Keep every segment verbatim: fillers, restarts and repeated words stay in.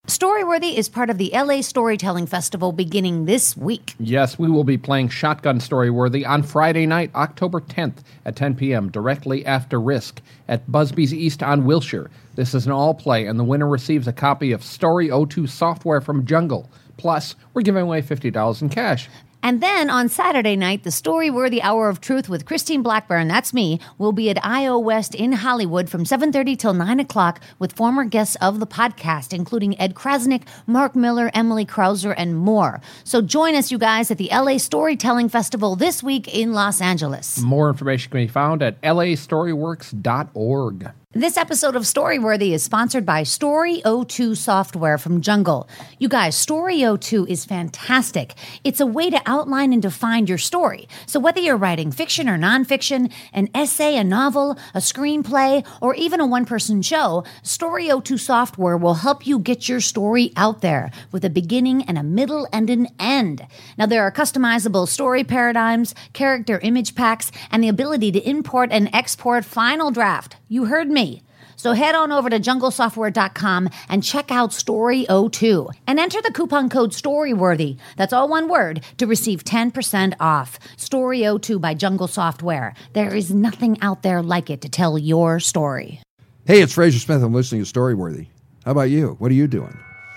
Storyworthy is part of the L A Storytelling Festival beginning this week. Yes, we will be playing Shotgun Storyworthy on Friday night, October tenth at ten p.m., directly after Risk at Busby's East on Wilshire. This is an all-play, and the winner receives a copy of Story oh two software from Jungle. Plus, we're giving away fifty dollars in cash. And then on Saturday night, the Storyworthy Hour of Truth with Christine Blackburn, that's me, will be at I O West in Hollywood from seven thirty till nine o'clock with former guests of the podcast, including Ed Krasnick, Mark Miller, Emily Krauser, and more. So join us, you guys, at the L A Storytelling Festival this week in Los Angeles. More information can be found at L A storyworks dot org. This episode of Storyworthy is sponsored by Story oh two software from Jungle. You guys, Story oh two is fantastic. It's a way to outline and define your story. So whether you're writing fiction or nonfiction, an essay, a novel, a screenplay, or even a one-person show, Story oh two software will help you get your story out there with a beginning and a middle and an end. Now, there are customizable story paradigms, character image packs, and the ability to import and export Final Draft. You heard me. So head on over to jungle software dot com and check out Story oh two and enter the coupon code STORYWORTHY, that's all one word, to receive ten percent off. Story oh two by Jungle Software. There is nothing out there like it to tell your story. Hey, it's Fraser Smith. I'm listening to Storyworthy. How about you? What are you doing?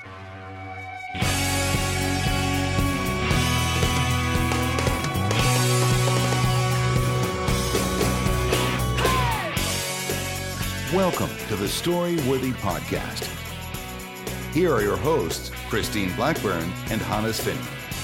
Welcome to the Storyworthy Podcast. Here are your hosts, Christine Blackburn and Hannes Finney.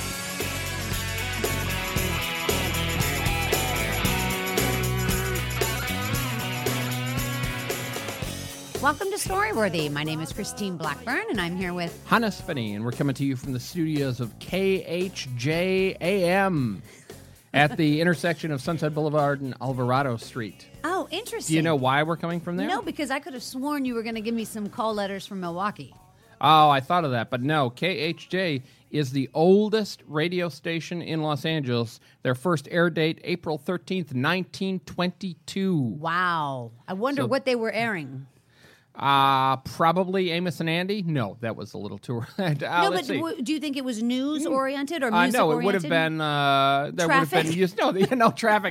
Welcome to Storyworthy. My name is Christine Blackburn, and I'm here with Hannes Finney, and we're coming to you from the studios of K H J A M at the intersection of Sunset Boulevard and Alvarado Street. Oh, interesting. Do you know why we're coming from there? No, because I could have sworn you were going to give me some call letters from Milwaukee. Oh, I thought of that, but no. K H J is the oldest radio station in Los Angeles. Their first air date, April thirteenth, nineteen twenty-two. Wow. I wonder So- what they were airing. Uh, probably Amos and Andy? No, that was a little too... uh, no, but let's see. w- do you think it was news-oriented or Uh, music-oriented? no, it would have been... Uh, that would have Traffic? been used. No, the, no, traffic.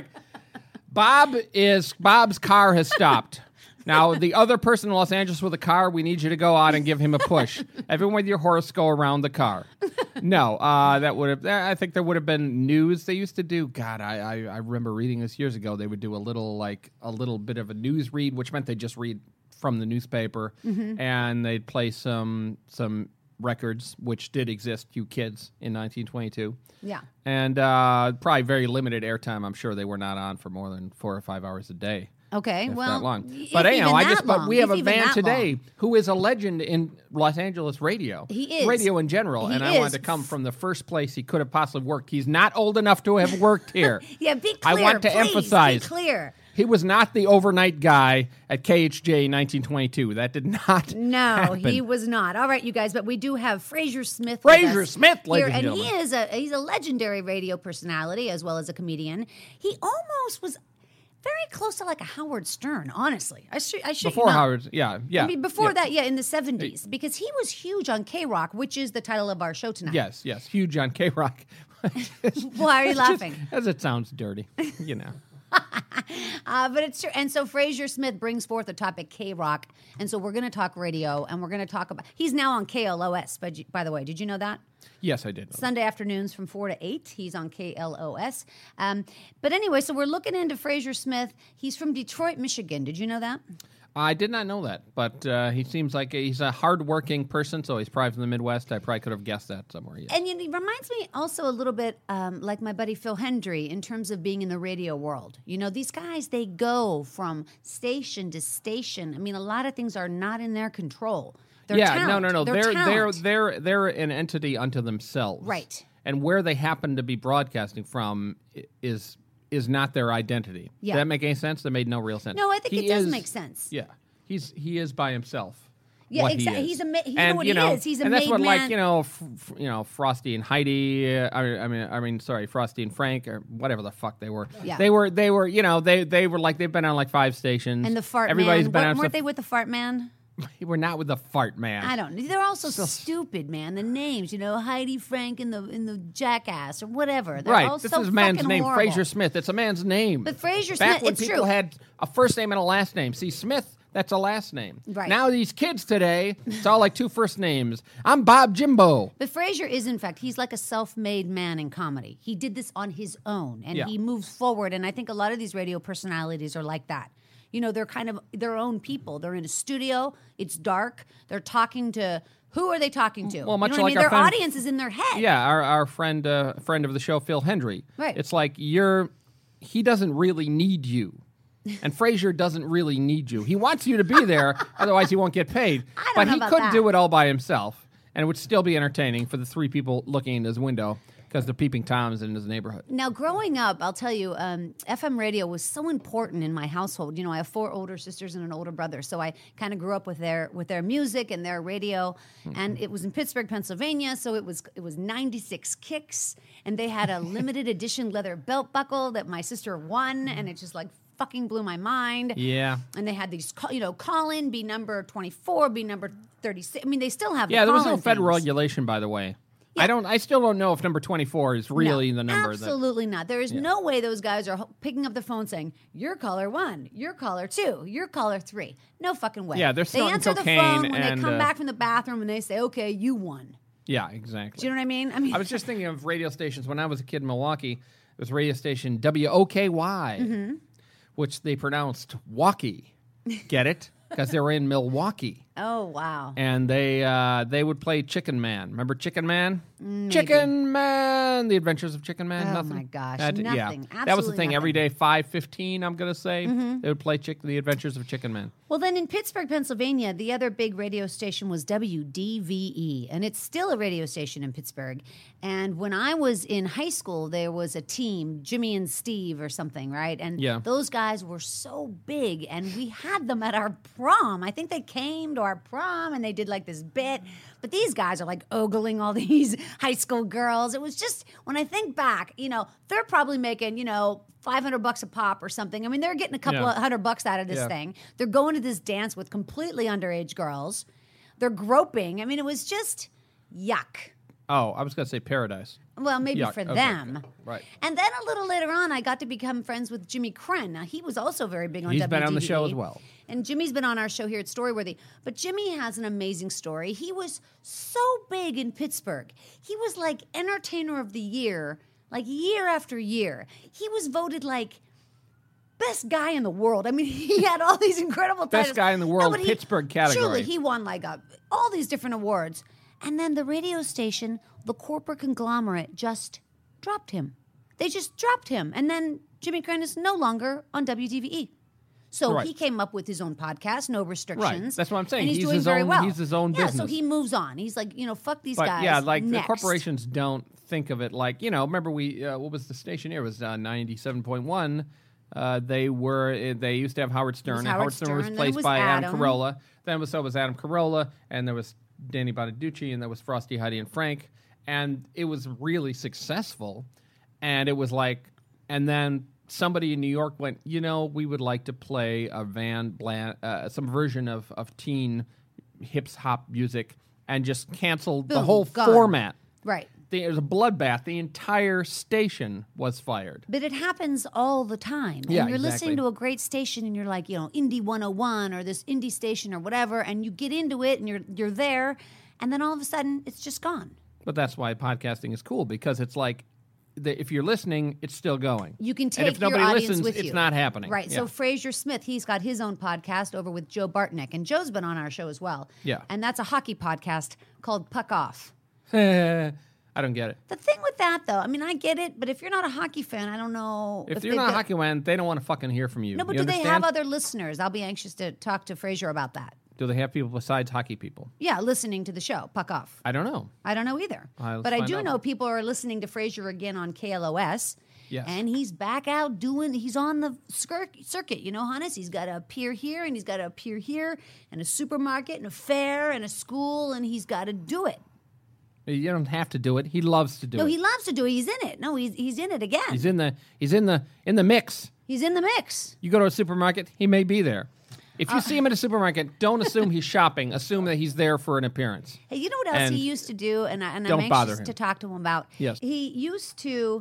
Bob is... Bob's car has stopped. Now, the other person in Los Angeles with a car, we need you to go out and give him a push. Everyone with your horse, go around the car. No, uh, that would have... I think there would have been news they used to do. God, I, I, I remember reading this years ago. They would do a little, like, a little bit of a news read, which meant they just read from the newspaper, mm-hmm. and they'd play some some records, which did exist, you kids, in nineteen twenty-two. Yeah. And uh, probably very limited airtime. I'm sure they were not on for more than four or five hours a day. Okay, if well, that long. if But anyhow, even I that just but long, we have if a even man that today long. who is a legend in Los Angeles radio. He is. Radio in general, He and I is. wanted to come from the first place he could have possibly worked. He's not old enough to have worked here. Yeah, be I clear, want to please, emphasize. Be clear. He was not the overnight guy at K H J in nineteen twenty-two. That did not No, happen. he was not. All right, you guys, but we do have Fraser Smith with Fraser us Smith, here, ladies and and he gentlemen. is a he's a legendary radio personality as well as a comedian. He almost was very close to like a Howard Stern, honestly. I should I should Before Howard, yeah, yeah. I mean, before yeah. that, yeah, in the seventies, because he was huge on K-Rock, which is the title of our show tonight. Yes, yes, huge on K-Rock. Why are you laughing? Just, as it sounds dirty, you know. Uh, but it's true. And so Fraser Smith brings forth the topic K-Rock. And so we're going to talk radio, and we're going to talk about... He's now on K L O S, by, by the way. Did you know that? Yes, I did. Sunday afternoons from four to eight. He's on K L O S. Um, but anyway, so we're looking into Fraser Smith. He's from Detroit, Michigan. Did you know that? I did not know that, but uh, he seems like a, he's a hardworking person, so he's probably from the Midwest. I probably could have guessed that somewhere. Yes. And you know, he reminds me also a little bit um, like my buddy Phil Hendry in terms of being in the radio world. You know, these guys, they go from station to station. I mean, a lot of things are not in their control. They're yeah, talent. no, no, no. They're They're they're, talent. they're they're an entity unto themselves, Right. And where they happen to be broadcasting from i- is is not their identity. Yeah. Did that make any sense? That made no real sense. No, I think He it does is- make sense. Yeah, he's he is by himself. Yeah, what exactly. He is. He's a ma- you know and, what you he know, is. He's a and that's made what, man. like you know, f- f- you know, Frosty and Heidi. Uh, I, I mean, I mean, sorry, Frosty and Frank, or whatever the fuck they were. Yeah. They were, they were, you know, they they were like they've been on like five stations. And the fart Everybody's man. been What- on weren't stuff- they with the fart man? We're not with the fart man. I don't. They're also stupid, man. The names, you know, Heidi Frank in the in the Jackass or whatever. They're right. all This so is a man's fucking name, horrible. Fraser Smith. It's a man's name. But Fraser Back Smith, when it's people true. had a first name and a last name. See, Smith, that's a last name. Right. Now these kids today, it's all like two first names. I'm Bob Jimbo. But Fraser is, in fact, he's like a self-made man in comedy. He did this on his own, and Yeah. he moves forward. And I think a lot of these radio personalities are like that. You know, they're kind of their own people. They're in a studio. It's dark. They're talking to who are they talking to? Well, much you know what like I mean? our Their friend- audience is in their head. Yeah, our our friend uh, friend of the show, Phil Hendry. Right. It's like you're. He doesn't really need you. And Fraser doesn't really need you. He wants you to be there, otherwise he won't get paid. I don't but know he about could that. do it all by himself, and it would still be entertaining for the three people looking in his window because the peeping toms in his neighborhood. Now, growing up, I'll tell you, um, F M radio was so important in my household. You know, I have four older sisters and an older brother, so I kind of grew up with their with their music and their radio. Mm-hmm. And it was in Pittsburgh, Pennsylvania, so it was it was ninety-six kicks, and they had a limited edition leather belt buckle that my sister won, and it just like fucking blew my mind. Yeah. And they had these, call, you know, call in, be number twenty-four, be number thirty-six. I mean, they still have Yeah, the there was no call-in federal things. regulation, by the way. I don't. I still don't know if number twenty-four is really No, the number. that- Absolutely not. There is no way those guys are ho- picking up the phone saying, "You're caller one, you're caller two, you're caller three." No fucking way. Yeah, they're they snorting answer the cocaine phone when and, they come uh, back from the bathroom and they say, "Okay, you won." Yeah, exactly. Do you know what I mean? I mean, I was just thinking of radio stations when I was a kid in Milwaukee. There was a radio station W O K Y, Mm-hmm. which they pronounced walkie. Get it? Because they were in Milwaukee, oh wow. and they uh, they would play Chicken Man. Remember Chicken Man? Chicken Man, The Adventures of Chicken Man. Oh, nothing. my gosh, That- Yeah, nothing. that was the Absolutely thing. Every nothing. Mm-hmm. day, five fifteen. I'm gonna say they would play Chick- The Adventures of Chicken Man. Well, then in Pittsburgh, Pennsylvania, the other big radio station was W D V E, and it's still a radio station in Pittsburgh. And when I was in high school, there was a team, Jimmy and Steve or something, right? And Yeah. those guys were so big, and we had them at our prom. I think they came to our prom, and they did like this bit. But these guys are like ogling all these high school girls. It was just, when I think back, you know, they're probably making, you know, five hundred bucks a pop or something. I mean, they're getting a couple Yeah. of hundred bucks out of this Yeah. thing. They're going to this dance with completely underage girls. They're groping. I mean, it was just yuck. Oh, I was gonna say Paradise. Well, maybe Yuck. for Okay, them. okay. Right. And then a little later on, I got to become friends with Jimmy Krenn. Now, he was also very big on He's W D V E. been on the show as well. And Jimmy's been on our show here at Storyworthy. But Jimmy has an amazing story. He was so big in Pittsburgh. He was like Entertainer of the Year, like year after year. He was voted like best guy in the world. I mean, he had all these incredible Best titles. guy in the world, but he- Pittsburgh category. Truly, he won like a, all these different awards. And then the radio station, the corporate conglomerate, just dropped him. They just dropped him. And then Jimmy Krenn is no longer on W D V E. So Right. he came up with his own podcast, no restrictions. That's what I'm saying. And he's, He's doing his very own- well. he's his own yeah, so business. he moves on. He's like, you know, fuck these But guys. yeah, like next. the corporations don't think of it like, you know, remember we, uh, what was the station here? It was uh, ninety-seven point one. Uh, they were, uh, they used to have Howard Stern. and Howard Howard Stern Stern, was then it placed was by Adam, Adam. Carolla. Then was, so was Adam Carolla, and there was Danny Bonaducci, and there was Frosty, Heidi, and Frank. And it was really successful. And it was like, and then somebody in New York went, you know, we would like to play a Van Blan, uh, some version of, of teen hip hop music, and just canceled the Boom, whole gone. format. Right. The, it was a bloodbath. The entire station was fired. But it happens all the time. Yeah, and you're exactly. listening to a great station and you're like, you know, Indie one oh one or this indie station or whatever, and you get into it and you're you're there, and then all of a sudden it's just gone. But that's why podcasting is cool, because it's like, the, if you're listening, it's still going. You can and take if nobody your audience listens, with it's you. not happening. Right. Yeah. So Fraser Smith, he's got his own podcast over with Joe Bartnick, and Joe's been on our show as well. Yeah. And that's a hockey podcast called Puck Off. I don't get it. The thing with that, though, I mean, I get it, but if you're not a hockey fan, I don't know. If, you're they've not a got- hockey fan, they don't want to fucking hear from you. No, but You do they understand? have other listeners? I'll be anxious to talk to Fraser about that. Do they have people besides hockey people? Yeah, listening to the show, Puck Off. I don't know. I don't know either. All right, let's but I find do out. know people are listening to Fraser again on K L O S. Yes. And he's back out doing, he's on the skir- circuit, you know, Hannes? He's got to appear here, and he's got to appear here, and a supermarket, and a fair, and a school, and he's got to do it. You don't have to do it. He loves to do No, it. he loves to do it. He's in it. No, he's he's in it again. He's in the he's in the in the mix. He's in the mix. You go to a supermarket, he may be there. If you see him in a supermarket, don't assume he's shopping. Assume that he's there for an appearance. Hey, you know what else And he used to do, and, I, and don't I'm bother anxious him. to talk to him about. Yes. He used to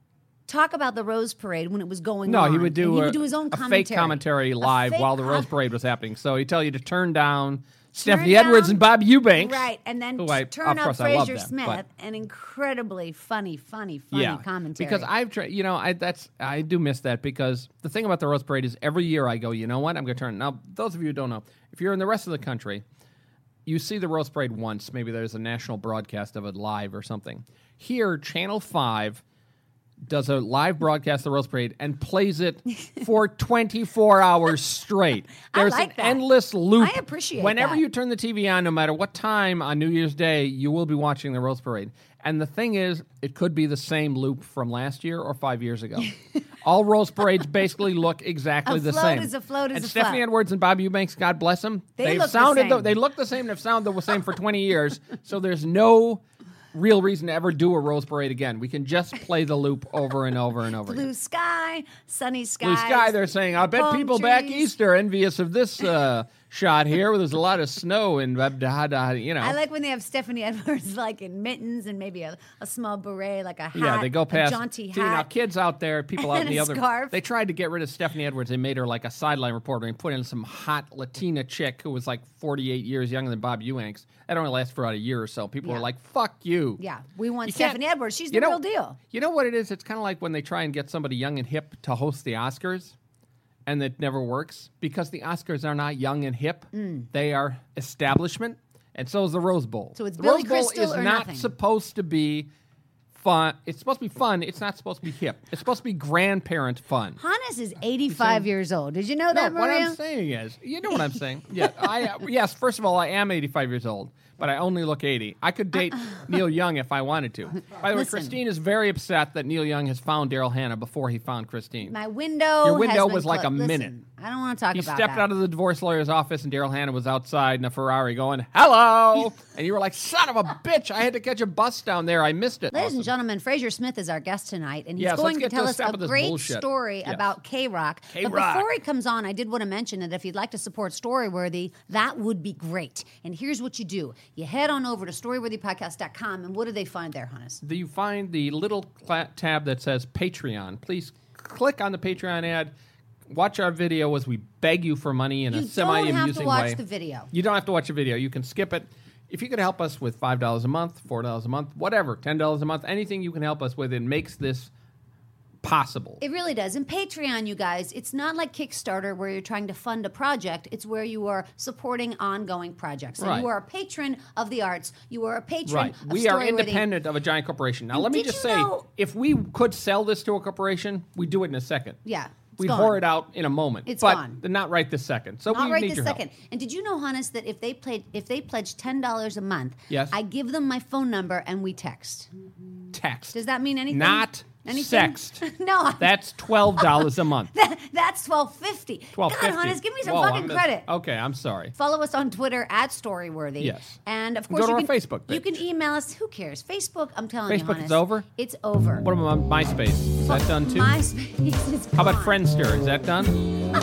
talk about the Rose Parade when it was going No, on. he would do, and he a, would do his own a commentary. fake commentary A live fake while the Rose com- Parade was happening. So he'd tell you to turn down Turn Stephanie Edwards down- and Bob Eubanks. Right, and then who t- I, turn of up course I love Fraser them, Smith, but- an incredibly funny, funny, funny yeah, commentary. because I've tried. You know, I that's I do miss that because the thing about the Rose Parade is every year I go. You know what? I'm going to turn. Now, those of you who don't know, if you're in the rest of the country, you see the Rose Parade once. Maybe there's a national broadcast of it live or something. Here, Channel Five does a live broadcast of the Rose Parade and plays it for twenty-four hours straight. I There's like an that. endless loop. I appreciate Whenever that. you turn the T V on, no matter what time on New Year's Day, you will be watching the Rose Parade. And the thing is, it could be the same loop from last year or five years ago. All Rose Parades basically look exactly A the float same. is a float is and a Stephanie float. Edwards and Bob Eubanks, God bless them, They they've look the sounded same. they look the same. They've sounded the same for twenty years. So there's no real reason to ever do a Rose Parade again. We can just play the loop over and over and over again. Blue sky, sunny skies. Blue sky, they're saying, I bet palm people back trees. east are envious of this uh, shot here where there's a lot of snow and, uh, da, da, you know. I like when they have Stephanie Edwards like in mittens and maybe a, a small beret, like a hat. Yeah, they go past. a jaunty See, now hat. kids out there, people out in And the a other. scarf. They tried to get rid of Stephanie Edwards. They made her like a sideline reporter and put in some hot Latina chick who was like forty-eight years younger than Bob Eubanks. That only lasted for about a year or so. People Yeah. were like, "Fuck you." Yeah, we want You can't- Stephanie Edwards. She's the you know, real deal. You know what it is? It's kind of like when they try and get somebody young and hip to host the Oscars, and it never works because the Oscars are not young and hip. They are establishment, and so is the Rose Bowl. So it's the Billy Rose Bowl Crystal is or not nothing. supposed to be fun. It's supposed to be fun. It's not supposed to be hip. It's supposed to be grandparent fun. Hannes is eighty-five years old. Did you know that, No, what Maria? I'm saying is, you know what I'm saying? Yeah, I uh, yes. First of all, I am eighty-five years old, but I only look eighty. I could date Neil Young if I wanted to. By the way, Listen. Christine is very upset that Neil Young has found Daryl Hannah before he found Christine. My window. Your window has been was like clo- a Listen, minute. I don't want to talk He about stepped that. out of the divorce lawyer's office, and Daryl Hannah was outside in a Ferrari going, "Hello," and you were like, "Son of a bitch! I had to catch a bus down there. I missed it." Ladies Awesome. and gentlemen, Fraser Smith is our guest tonight, and he's Yes, going let's to get to tell the us step a of this great bullshit. story Yes. about K-Rock. But K-Rock. before he comes on, I did want to mention that if you'd like to support Storyworthy, that would be great. And here's what you do. You head on over to storyworthy podcast dot com, and what do they find there, Hannes? Do you find the little cla- tab that says Patreon? Please click on the Patreon ad. Watch our video as we beg you for money in You a don't semi-amusing have to watch way. the video. You don't have to watch a video. You can skip it. If you could help us with five dollars a month, four dollars a month, whatever, ten dollars a month, anything you can help us with, it makes this possible. It really does. And Patreon, you guys, it's not like Kickstarter where you're trying to fund a project. It's where you are supporting ongoing projects. So Right. you are a patron of the arts. You are a patron Right. of We are Storyworthy. independent of a giant corporation. Now, And let me did just you say, know- if we could sell this to a corporation, we'd do it in a second. Yeah. it's We'd gone. whore it out in a moment. It's but gone. not right this second. So Not we right need this your second. help. And did you know, Hannes, that if they played, if they pledge ten dollars a month, Yes. I give them my phone number and we text. Text. Does that mean anything? Not anything? sext. no, That's twelve dollars a month. that, that's twelve fifty. Twelve God, fifty. Hannes, give me some Whoa, fucking I'm just- credit. Okay, I'm sorry. Follow us on Twitter at Storyworthy. Yes. And of Go course, to you our can, Facebook You page. can email us. Who cares? Facebook, I'm telling you, Facebook Hannes, is over? It's over. What about MySpace? Is that done too? MySpace is How about gone. Friendster? Is that done?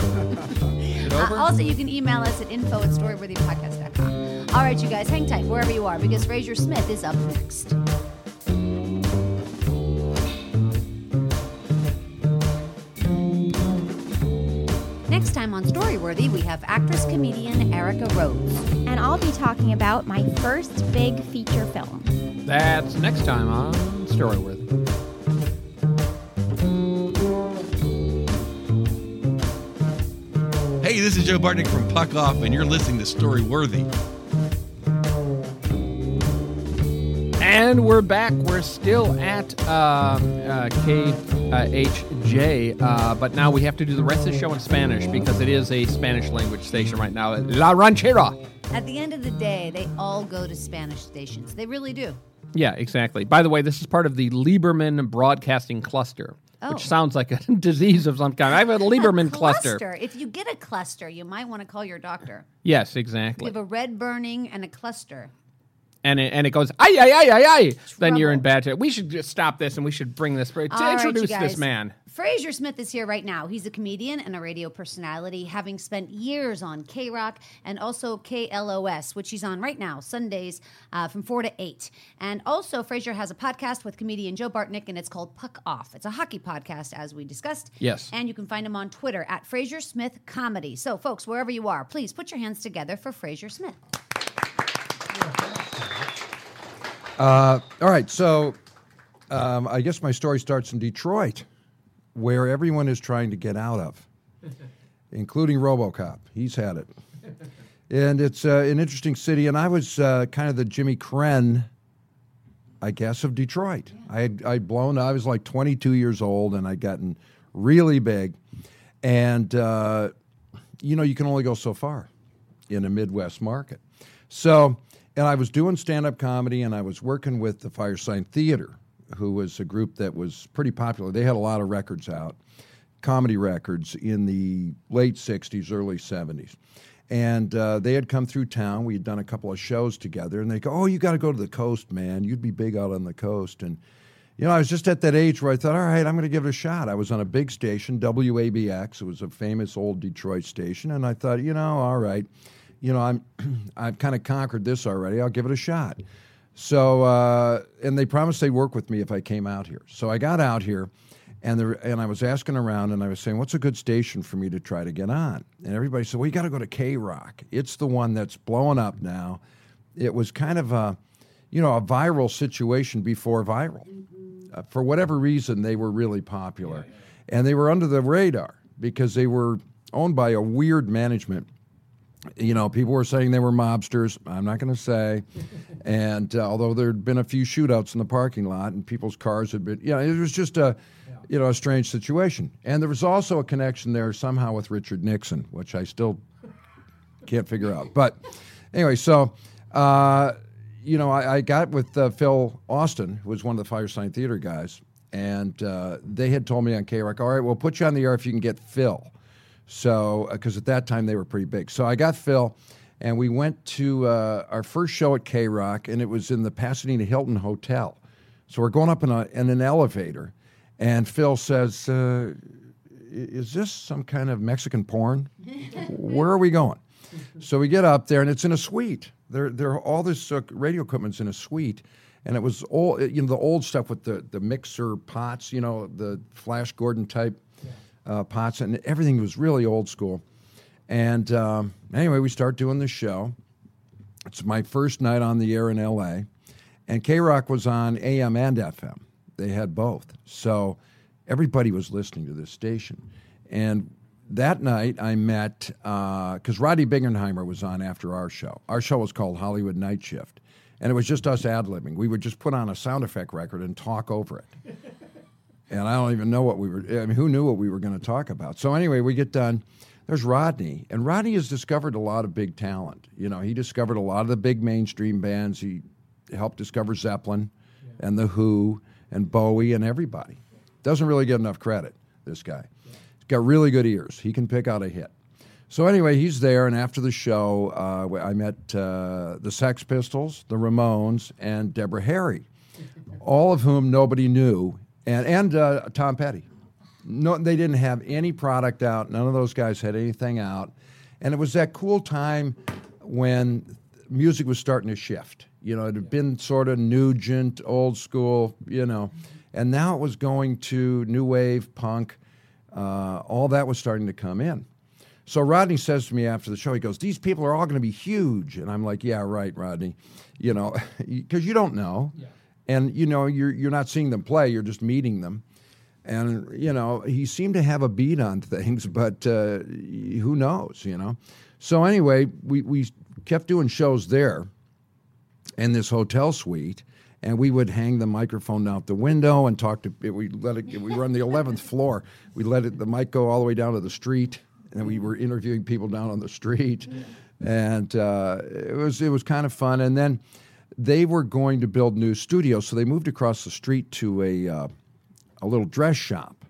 Is it over? Uh, also, you can email us at info at storyworthy podcast dot com. All right, you guys, hang tight wherever you are because Fraser Smith is up next. Next time on Storyworthy, we have actress-comedian Erica Rhodes. And I'll be talking about my first big feature film. That's next time on Storyworthy. Hey, this is Joe Bartnick from Puck Off, and you're listening to Storyworthy. And we're back. We're still at uh, uh, K H J, uh, but now we have to do the rest of the show in Spanish because it is a Spanish language station right now. La Ranchera. At the end of the day, they all go to Spanish stations. They really do. Yeah, exactly. By the way, this is part of the Lieberman Broadcasting Cluster, Oh. which sounds like a disease of some kind. I have a Lieberman A cluster. If you get a cluster, you might want to call your doctor. Yes, You exactly. have a red burning and a cluster. And it, and it goes, ay, ay, ay, ay, ay. Then you're in Trouble. bad. We should just stop this and we should bring this, to All right, you introduce this guys. man. Fraser Smith is here right now. He's a comedian and a radio personality, having spent years on K-Rock and also K L O S, which he's on right now, Sundays uh, from four to eight. And also, Fraser has a podcast with comedian Joe Bartnick, and it's called Puck Off. It's a hockey podcast, as we discussed. Yes. And you can find him on Twitter at Fraser Smith Comedy. So, folks, wherever you are, please put your hands together for Fraser Smith. Uh, all right, so um, I guess my story starts in Detroit, where everyone is trying to get out of, including RoboCop. He's had it. And it's uh, an interesting city, and I was uh, kind of the Jimmy Krenn, I guess, of Detroit. I had I'd blown, I was like twenty-two years old, and I'd gotten really big. And, uh, you know, you can only go so far in a Midwest market. So... And I was doing stand-up comedy, and I was working with the Firesign Theater, who was a group that was pretty popular. They had a lot of records out, comedy records, in the late sixties, early seventies. And uh, they had come through town. We had done a couple of shows together, and they go, oh, you got to go to the coast, man. You'd be big out on the coast. And, you know, I was just at that age where I thought, all right, I'm going to give it a shot. I was on a big station, W A B X. It was a famous old Detroit station. And I thought, you know, all right. You know, I'm, I've kind of conquered this already. I'll give it a shot. So, uh, and they promised they'd work with me if I came out here. So I got out here, and there, and I was asking around, and I was saying, what's a good station for me to try to get on? And everybody said, well, you got to go to K-Rock. It's the one that's blowing up now. It was kind of a, you know, a viral situation before viral. Uh, for whatever reason, they were really popular. Yeah, yeah. And they were under the radar because they were owned by a weird management. You know, people were saying they were mobsters. I'm not going to say. And uh, although there had been a few shootouts in the parking lot and people's cars had been, you know, it was just a, you know, a strange situation. And there was also a connection there somehow with Richard Nixon, which I still can't figure out. But anyway, so, uh, you know, I, I got with uh, Phil Austin, who was one of the Firesign Theater guys, and uh, they had told me on K-Rock, all right, we'll put you on the air if you can get Phil. So, because at that time they were pretty big. So I got Phil, and we went to uh, our first show at K-Rock, and it was in the Pasadena Hilton Hotel. So we're going up in, a, in an elevator, and Phil says, uh, is this some kind of Mexican porn? Where are we going? So we get up there, and it's in a suite. There, there, all this uh, radio equipment's in a suite, and it was old, you know, the old stuff with the, the mixer pots, you know, the Flash Gordon type. Uh, pots, and everything was really old school. And um, anyway, we start doing the show. It's my first night on the air in L A, and K-Rock was on A M and F M. They had both. So everybody was listening to this station. And that night I met, because uh, Rodney Bingenheimer was on after our show. Our show was called Hollywood Night Shift, and it was just us ad-libbing. We would just put on a sound effect record and talk over it. And I don't even know what we were, I mean, who knew what we were going to talk about? So anyway, we get done. There's Rodney. And Rodney has discovered a lot of big talent. You know, he discovered a lot of the big mainstream bands. He helped discover Zeppelin yeah. and The Who and Bowie and everybody. Doesn't really get enough credit, this guy. Yeah. He's got really good ears. He can pick out a hit. So anyway, he's there, and after the show, uh, I met uh, the Sex Pistols, the Ramones, and Deborah Harry, all of whom nobody knew. And and uh, Tom Petty. No, they didn't have any product out. None of those guys had anything out. And it was that cool time when music was starting to shift. You know, it had been sort of Nugent, old school, you know. And now it was going to new wave, punk. Uh, all that was starting to come in. So Rodney says to me after the show, he goes, these people are all going to be huge. And I'm like, yeah, right, Rodney. You know, because you don't know. Yeah. And, you know, you're you're not seeing them play, you're just meeting them. And, you know, he seemed to have a beat on things, but uh, who knows, you know. So anyway, we, we kept doing shows there in this hotel suite, and we would hang the microphone out the window and talk to, we let it, we were on the eleventh floor. We let it, the mic go all the way down to the street, and we were interviewing people down on the street. And uh, it was it was kind of fun. And then they were going to build new studios, so they moved across the street to a uh, a little dress shop,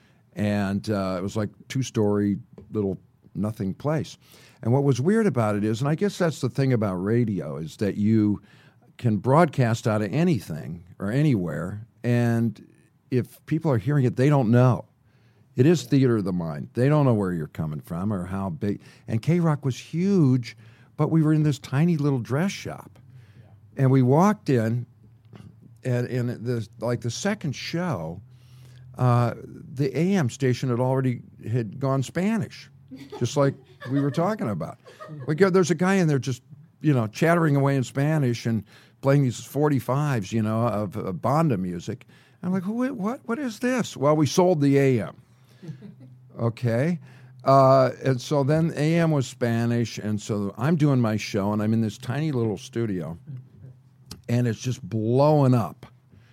and uh, it was like two-story little nothing place. And what was weird about it is, and I guess that's the thing about radio, is that you can broadcast out of anything or anywhere, and if people are hearing it, they don't know. It is theater of the mind. They don't know where you're coming from or how big. And K-Rock was huge, but we were in this tiny little dress shop. And we walked in, and in the like the second show, uh, the A M station had already had gone Spanish, just like we were talking about. We go, there's a guy in there just, you know, chattering away in Spanish and playing these forty-fives, you know, of, of banda music. I'm like, who? What? What is this? Well, we sold the A M. Okay. Uh, and so then A M was Spanish, and so I'm doing my show, and I'm in this tiny little studio. And it's just blowing up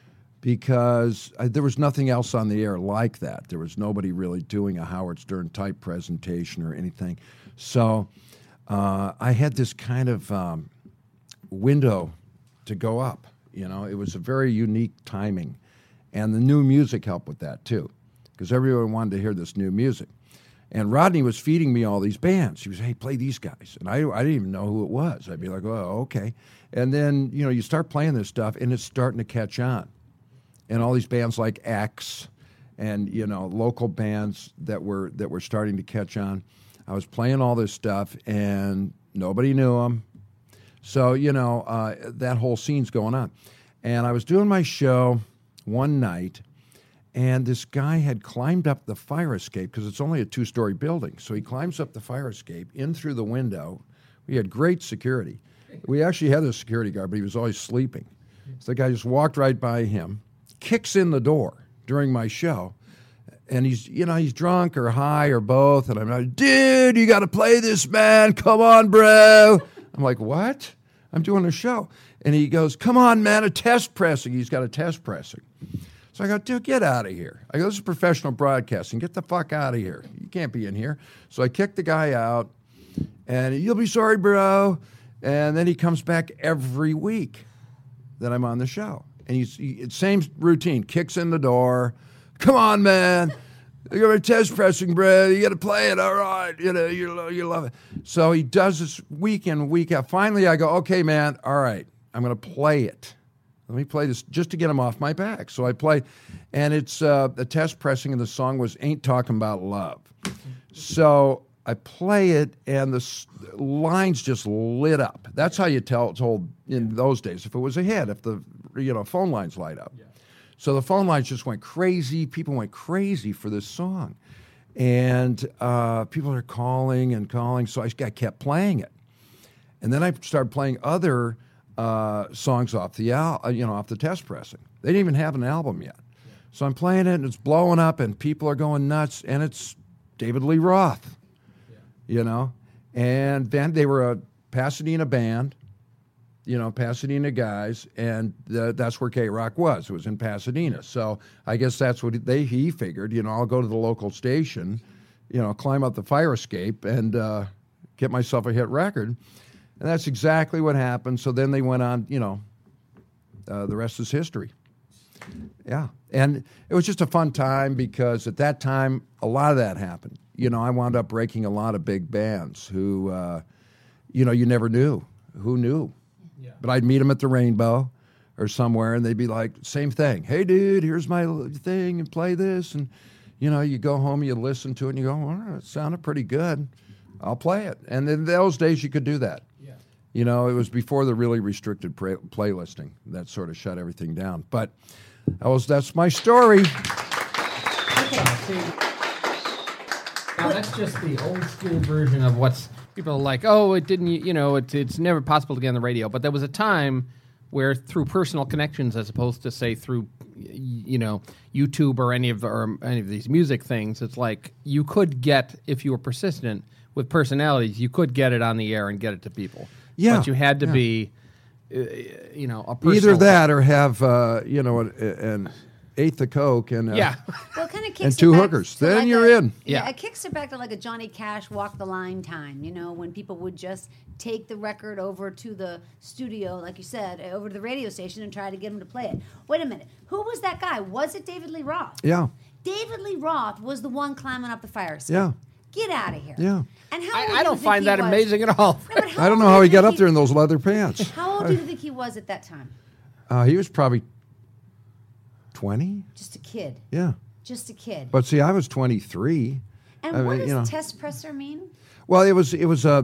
because I, there was nothing else on the air like that. There was nobody really doing a Howard Stern type presentation or anything. So uh, I had this kind of um, window to go up. You know, it was a very unique timing. And the new music helped with that too, because everyone wanted to hear this new music. And Rodney was feeding me all these bands. He was, hey, play these guys. And I, I didn't even know who it was. I'd be like, oh, okay. And then, you know, you start playing this stuff, and it's starting to catch on. And all these bands like X and, you know, local bands that were that were starting to catch on. I was playing all this stuff, and nobody knew them. So, you know, uh, that whole scene's going on. And I was doing my show one night, and this guy had climbed up the fire escape because it's only a two-story building. So he climbs up the fire escape in through the window. We had great security. We actually had a security guard, but he was always sleeping. So the guy just walked right by him, kicks in the door during my show, and he's, you know, he's drunk or high or both. And I'm like, dude, you got to play this, man. Come on, bro. I'm like, what? I'm doing a show. And he goes, come on, man, a test pressing. He's got a test pressing. So I go, dude, get out of here. I go, this is professional broadcasting. Get the fuck out of here. You can't be in here. So I kick the guy out, and you'll be sorry, bro. And then he comes back every week that I'm on the show. And he's he, same routine, kicks in the door. Come on, man. You got a test pressing, bro. You got to play it. All right. You know, you, you love it. So he does this week in, week out. Finally, I go, okay, man, all right. I'm going to play it. Let me play this just to get him off my back. So I play, and it's uh, a test pressing, and the song was Ain't Talking About Love. So I play it, and the s- lines just lit up. That's how you tell told in those days if it was a hit, if the you know phone lines light up. Yeah. So the phone lines just went crazy. People went crazy for this song, and uh, people are calling and calling. So I, I kept playing it, and then I started playing other uh, songs off the al- you know off the test pressing. They didn't even have an album yet, yeah. So I'm playing it, and it's blowing up, and people are going nuts, and it's David Lee Roth. You know, and then they were a Pasadena band, you know, Pasadena guys, and the, that's where K-Rock was. It was in Pasadena. So I guess that's what they he figured, you know, I'll go to the local station, you know, climb up the fire escape and uh, get myself a hit record. And that's exactly what happened. So then they went on, you know, uh, the rest is history. Yeah. And it was just a fun time because at that time, a lot of that happened. You know, I wound up breaking a lot of big bands who, uh, you know, you never knew. Who knew? Yeah. But I'd meet them at the Rainbow or somewhere, and they'd be like, same thing. Hey, dude, here's my thing, and play this. And, you know, you go home, you listen to it, and you go, well, it sounded pretty good. I'll play it. And in those days, you could do that. Yeah. You know, it was before the really restricted pra- playlisting that sort of shut everything down. But that was that's my story. Okay. Now, that's just the old school version of what's people are like, oh, it didn't, you know, it, it's never possible to get on the radio. But there was a time where through personal connections, as opposed to, say, through, you know, YouTube or any of, or any of these music things, it's like you could get, if you were persistent with personalities, you could get it on the air and get it to people. Yeah. But you had to yeah. be, uh, you know, a personal... Either that or have, uh, you know, an, an eighth of Coke and... Uh, yeah. Well, it kind of kicks and it two back hookers. to Then like you're a- in. Yeah. Yeah. It kicks it back to like a Johnny Cash walk the line time, you know, when people would just take the record over to the studio, like you said, over to the radio station and try to get them to play it. Wait a minute. Who was that guy? Was it David Lee Roth? Yeah. David Lee Roth was the one climbing up the fire escape. Yeah. Get out of here. Yeah. And how I, old do I you don't think find he that was? amazing at all. No, but how I don't old know do how you he got think up there in those leather pants. How old do you think he was at that time? Uh, he was probably twenty. Just a kid. Yeah. Just a kid. But see, I was twenty-three. and I what mean, does you know. test presser mean? Well, it was it was a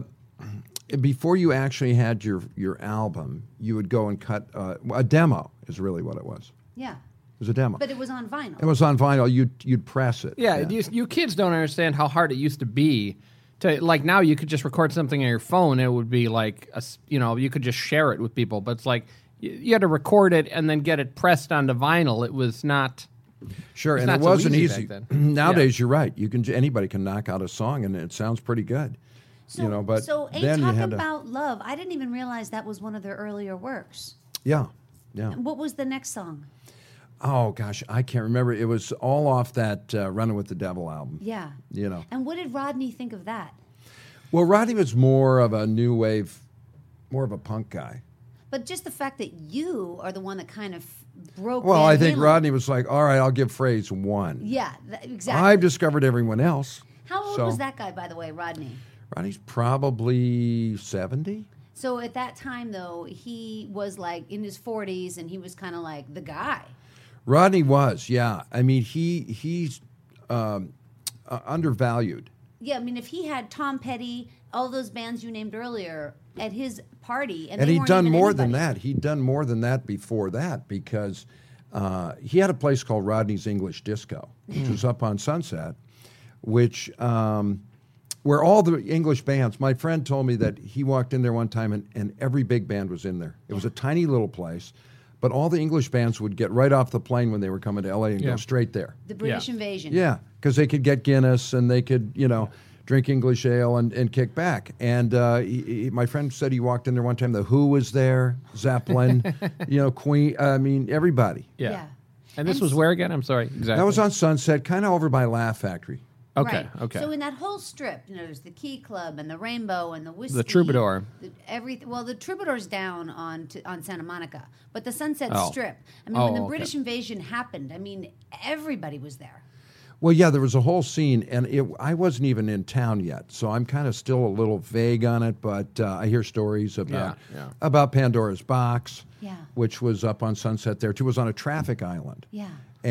before you actually had your your album, you would go and cut uh, a demo. Is really what it was. Yeah. It was a demo. But it was on vinyl. It was on vinyl. You'd you'd press it. Yeah, You, you kids don't understand how hard it used to be. To like now, you could just record something on your phone. And it would be like a, s- you know, you could just share it with people. But it's like you, you had to record it and then get it pressed onto vinyl. It was not. Sure, It's and not it so wasn't easy easy. back then. Nowadays, you're right. You can anybody can knock out a song, and it sounds pretty good. so, you know, but so Ain't then you Talking had to. About Love, I didn't even realize that was one of their earlier works. Yeah, yeah. What was the next song? Oh gosh, I can't remember. It was all off that uh, "Running with the Devil" album. Yeah. You know. And what did Rodney think of that? Well, Rodney was more of a new wave, more of a punk guy. But just the fact that you are the one that kind of broke. Well, Van I think Halen. Rodney was like, "All right, I'll give phrase one." Yeah, th- exactly. I've discovered everyone else. How old so- was that guy, by the way, Rodney? Rodney's probably seventy. So at that time, though, he was like in his forties, and he was kind of like the guy. Rodney was, yeah. I mean, he he's um, uh, undervalued. Yeah, I mean, if he had Tom Petty, all those bands you named earlier at his party, and, And they he'd weren't done even more than anybody. that. He'd done more than that before that because uh, he had a place called Rodney's English Disco, which was up on Sunset, which um, where all the English bands. My friend told me that he walked in there one time and, and every big band was in there. It was a tiny little place, but all the English bands would get right off the plane when they were coming to L A and Yeah. go straight there. The British Yeah. invasion. Yeah, because they could get Guinness and they could, you know, drink English ale and, and kick back. And uh, he, he- my friend said he walked in there one time. The Who was there, Zeppelin, you know, Queen. I mean, everybody. Yeah. Yeah. And this And was s- where again? I'm sorry. Exactly. That was on Sunset, kind of over by Laugh Factory. Okay. Right. Okay. So in that whole strip, you know, there's the Key Club and the Rainbow and the Whiskey. The Troubadour. The, everything. Well, the Troubadour's down on to, on Santa Monica, but the Sunset Oh. Strip. I mean, Oh, when the okay. British invasion happened, I mean, everybody was there. Well, yeah, there was a whole scene, and it, I wasn't even in town yet, so I'm kind of still a little vague on it. But uh, I hear stories about Yeah, yeah. about Pandora's Box, Yeah. which was up on Sunset there too. It was on a traffic island. Yeah.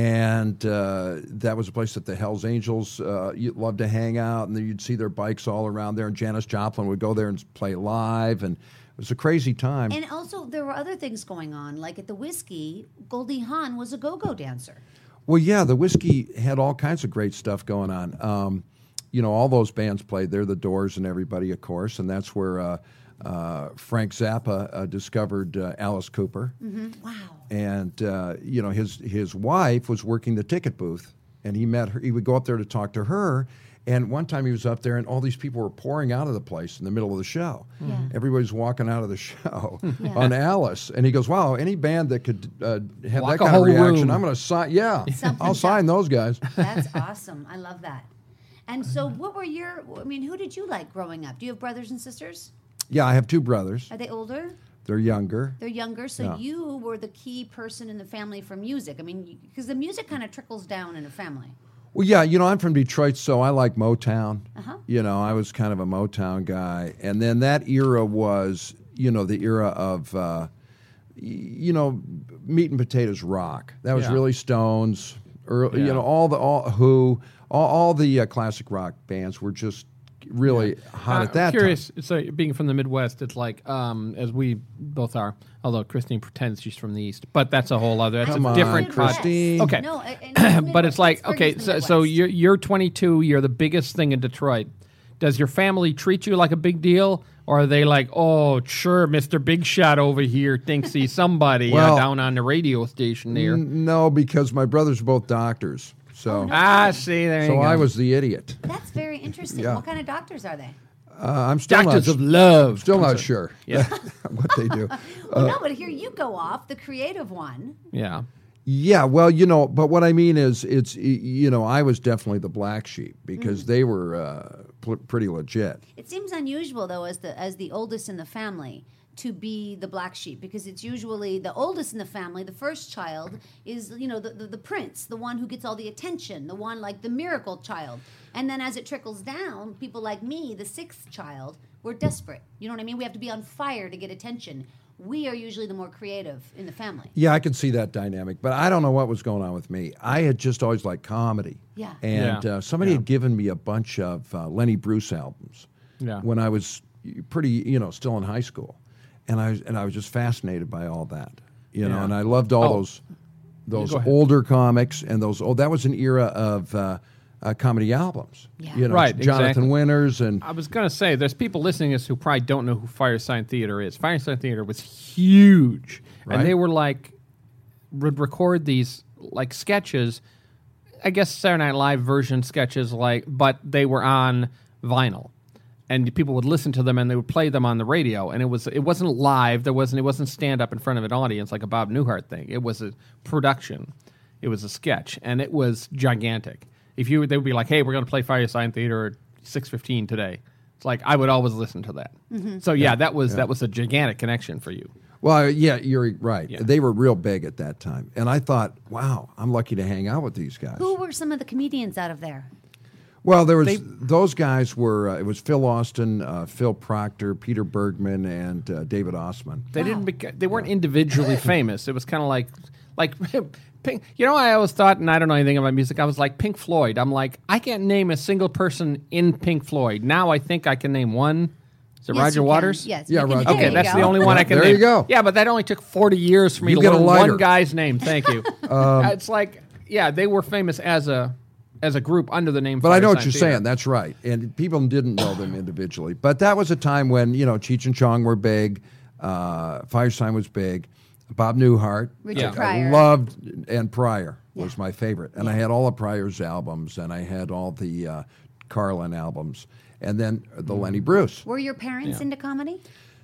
And uh, that was a place that the Hells Angels uh, loved to hang out, and then you'd see their bikes all around there. And Janis Joplin would go there and play live, and it was a crazy time. And also, there were other things going on, like at the Whiskey, Goldie Hawn was a go-go dancer. Well, yeah, the Whiskey had all kinds of great stuff going on. Um, you know, all those bands played there, the Doors and everybody, of course, and that's where uh, uh, Frank Zappa uh, discovered uh, Alice Cooper. Wow. And uh, you know, his his wife was working the ticket booth, and he met her. He would go up there to talk to her. And one time he was up there, and all these people were pouring out of the place in the middle of the show. Yeah. Everybody's walking out of the show Yeah. on Alice, and he goes, "Wow, any band that could uh, have Walk that a kind of whole reaction, room." I'm going to sign. Yeah, Something's I'll sign up. those guys." That's awesome. I love that. And so, what were your? I mean, who did you like growing up? Do you have brothers and sisters? Yeah, I have two brothers. Are they older? They're younger. They're younger. So Yeah. you were the key person in the family for music. I mean, because the music kind of trickles down in a family. Well, yeah, you know, I'm from Detroit, so I like Motown. Uh-huh. You know, I was kind of a Motown guy. And then that era was, you know, the era of, uh, y- you know, meat and potatoes rock. That was Yeah. really Stones, early, Yeah. you know, all the, all, Who, all, all the uh, classic rock bands were just really hot Uh, at that I'm curious. time. So, being from the Midwest, it's like, um, as we both are, although Christine pretends she's from the East, but that's a whole other, that's Come a on, different Midwest. Christine. Okay. No, I- I- But it's like, Pittsburgh okay, is the so, so Midwest. you're, you're twenty-two, you're the biggest thing in Detroit. Does your family treat you like a big deal? Or are they like, oh, sure, Mister Big Shot over here thinks he's somebody Well, uh, down on the radio station there? N- No, because my brothers are both doctors. So, Oh, no. Ah, see, there you so go. I was the idiot. That's very interesting. Yeah. What kind of doctors are they? Uh, I'm still Doctors not, of Love. still I'm not sorry. sure Yeah. what they do. Well, no, but here you go off, the creative one. Yeah. Yeah, well, you know, but what I mean is, it's y- you know, I was definitely the black sheep because Mm. they were uh, pl- pretty legit. It seems unusual, though, as the as the oldest in the family, to be the black sheep, because it's usually the oldest in the family, the first child, is, you know, the, the, the prince, the one who gets all the attention, the one like the miracle child. And then as it trickles down, people like me, the sixth child, we're desperate. You know what I mean? We have to be on fire to get attention. we are usually the more creative in the family. Yeah, I can see that dynamic, but I don't know what was going on with me. I had just always liked comedy. Yeah. And Yeah. Uh, somebody Yeah. had given me a bunch of uh, Lenny Bruce albums Yeah. when I was pretty, you know, still in high school. And I was, and I was just fascinated by all that, you know, Yeah. and I loved all Oh. those those go ahead. older comics and those, oh, that was an era of uh, uh, comedy albums. Yeah. You know, Right, Jonathan exactly. Winters and I was going to say, there's people listening to this who probably don't know who Firesign Theater is. Firesign Theater was huge. Right. And they were like, would record these like sketches, I guess Saturday Night Live version sketches, like, but they were on vinyl. And people would listen to them and they would play them on the radio. And it, was, it wasn't live. There wasn't, it wasn't stand up in front of an audience like a Bob Newhart thing. It was a production. It was a sketch. And it was gigantic. If you, they would be like, hey, we're going to play Firesign Theater at six fifteen today. It's like, I would always listen to that. So yeah, that was that was a gigantic connection for you. Well, yeah, you're right. Yeah. They were real big at that time. And I thought, wow, I'm lucky to hang out with these guys. Who were some of the comedians out of there? Well, there was They- those guys were uh, it was Phil Austin, uh, Phil Proctor, Peter Bergman, and uh, David Osman. They didn't. Beca- they weren't individually famous. It was kind of like, like, Pink. You know, I always thought, and I don't know anything about music. I was like Pink Floyd. I'm like, I can't name a single person in Pink Floyd. Now I think I can name one. Is it Yes, Roger you can. Waters? Yes. Yeah, you can. Roger There Okay, you that's go. the only one I can There name. you go. Yeah, but that only took forty years for me You to get a learn lighter. one guy's name. Thank you. um, it's like, yeah, they were famous as a as a group under the name. But I know what Firesign you're Theater. saying. That's right. And people didn't know them individually. But that was a time when, you know, Cheech and Chong were big. Uh, Firesign was big. Bob Newhart. Richard Yeah. I Pryor. loved, and Pryor was Yeah. my favorite. And I had all of Pryor's albums, and I had all the uh, Carlin albums, and then the Lenny Bruce. Were your parents into comedy?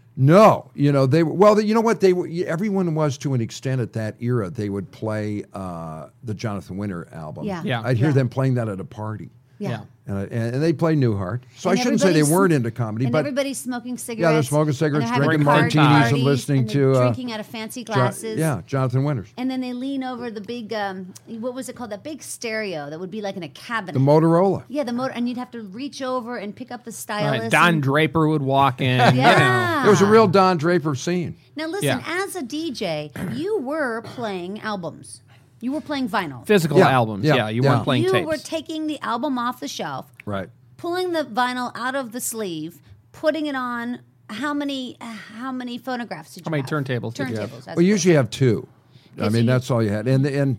No, you know they were. Well, you know what they were. Everyone was to an extent at that era. They would play uh, the Jonathan Winter album. Yeah. Yeah. I'd hear Yeah. them playing that at a party, Yeah. and I, and, and they play Newhart. So And I shouldn't say they everybody's- weren't into comedy, and but everybody's smoking cigarettes. yeah, they're smoking cigarettes, and they're having drinking party martinis, parties, and listening and they're to uh, drinking out of fancy Jo- glasses. yeah, Jonathan Winters, And then they lean over the big, um, what was it called? That big stereo that would be like in a cabinet. the Motorola. Yeah, the motor, and you'd have to reach over and pick up the Right, stylus. Don and- Draper would walk in. You know. Yeah. It was a real Don Draper scene. Now listen, Yeah. as a D J, you were playing albums. You were playing vinyl. Physical Yeah, albums. yeah, Yeah, you yeah. weren't playing you tapes. were taking the album off the shelf, Right. pulling the vinyl out of the sleeve, putting it on. How many? How many phonographs did you How many have? turntables did you have? Turntables. that's Well, you what- usually have two. I Okay, so mean, you- that's all you had. And and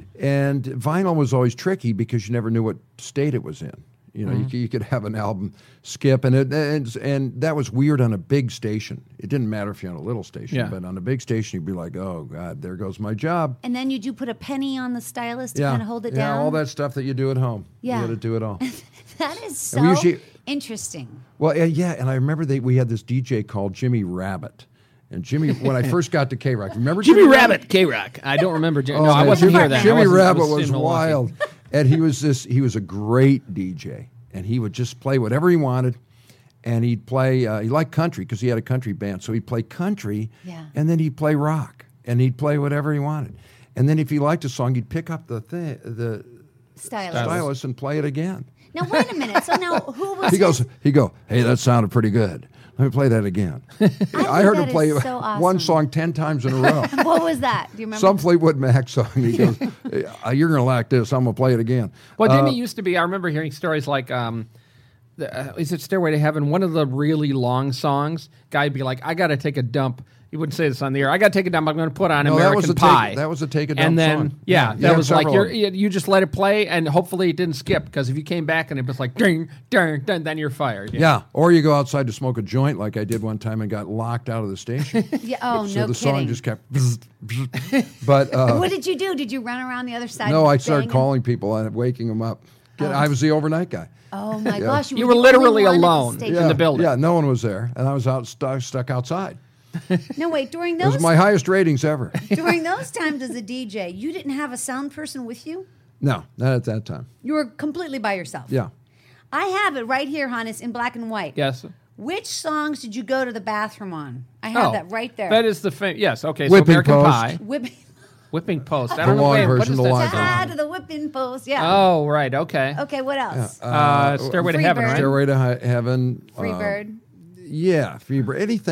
and vinyl was always tricky because you never knew what state it was in. You know, you, Mm-hmm. could- you could have an album skip, and it and, and that was weird on a big station. It didn't matter if you're on a little station, Yeah. but on a big station, you'd be like, "Oh God, there goes my job." And then you do put a penny on the stylus to yeah, kind of hold it yeah, down. all that stuff that you do at home. Yeah. you got to do it all. That is And we so usually- interesting. Well, uh, yeah, and I remember they we had this D J called Jimmy Rabbit, and Jimmy when I first got to K Rock, remember Jimmy Rabbit, K Rock. I don't remember. Jim- no, Oh, I man, wasn't Jimmy, here then. I Jimmy wasn't- Rabbit was was in Milwaukee. wild, and he was this. He was a great D J, and he would just play whatever he wanted, and he'd play. Uh, he liked country because he had a country band, so he'd play country, Yeah. and then he'd play rock, and he'd play whatever he wanted, and then if he liked a song, he'd pick up the thing, the Stylus. stylus, and play it again. Now wait a minute. So now who was He goes, his- he go, hey, that sounded pretty good. Let me play that again. I, think heard that him is play so awesome. one song ten times in a row. What was that? Do you remember? Some Fleetwood Mac song. He goes, hey, uh, you're going to like this. I'm going to play it again. Well, didn't Uh, it used to be? I remember hearing stories like, um, the, uh, is it Stairway to Heaven? One of the really long songs, guy'd be like, I got to take a dump. He wouldn't say this on the air. I got to take a dump. I'm going to put on No, that was American a take- Pie. that was a take a dump And then, song. yeah, Yeah, you that have was like, several you're, of you you just let it play, and hopefully it didn't skip, because if you came back and it was like, ding, ding, ding, then you're fired. Yeah, or you go outside to smoke a joint like I did one time and got locked out of the station. Yeah. Oh so no the kidding. song just kept. bzz, bzz. But uh, What did you do? Did you run around the other side? no, I started banging? calling people and waking them up. Get- I was the overnight guy. Oh my gosh! You were, were the only literally one at the alone. station. in the building. Yeah, no one was there, and I was out stuck, stuck outside. No, wait. During It was those my highest ratings ever. during those times as a D J, you didn't have a sound person with you. No, not at that time. You were completely by yourself. Yeah. I have it right here, Hannes, in black and white. Yes. Which songs did you go to the bathroom on? I have Oh, that right there. That is the fam- yes. Okay, Whipping so American Post. Pie, Whipping. Whipping Post. I The don't know long wait, what version, is the that long song? Ah, to the whipping post. Yeah. Oh, right. Okay. Okay. What else? Uh, Stairway to Heaven, Freebird. right? Stairway to Hi- Heaven. uh, Freebird. yeah, Freebird. Anything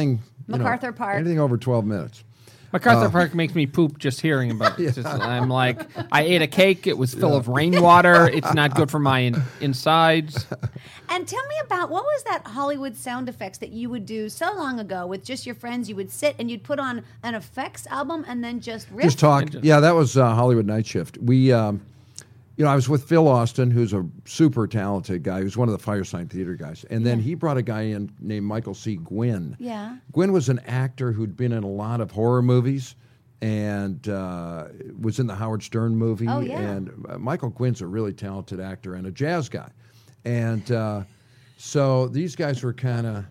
you know, MacArthur Park. Anything over twelve minutes. MacArthur Park makes me poop just hearing about it. Just- I'm like, I ate a cake. It was full of rainwater. It's not good for my in- insides. And tell me about, what was that Hollywood sound effects that you would do so long ago with just your friends? You would sit and you'd put on an effects album and then just riff. Just talk. Yeah, that was uh, Hollywood Night Shift. We, um, you know, I was with Phil Austin, who's a super talented guy. He was one of the Firesign Theater guys. And then he brought a guy in named Michael C. Gwynn. Yeah. Gwynn was an actor who'd been in a lot of horror movies and uh, was in the Howard Stern movie. Oh, yeah. And uh, Michael Gwynn's a really talented actor and a jazz guy. And uh, so these guys were kind of,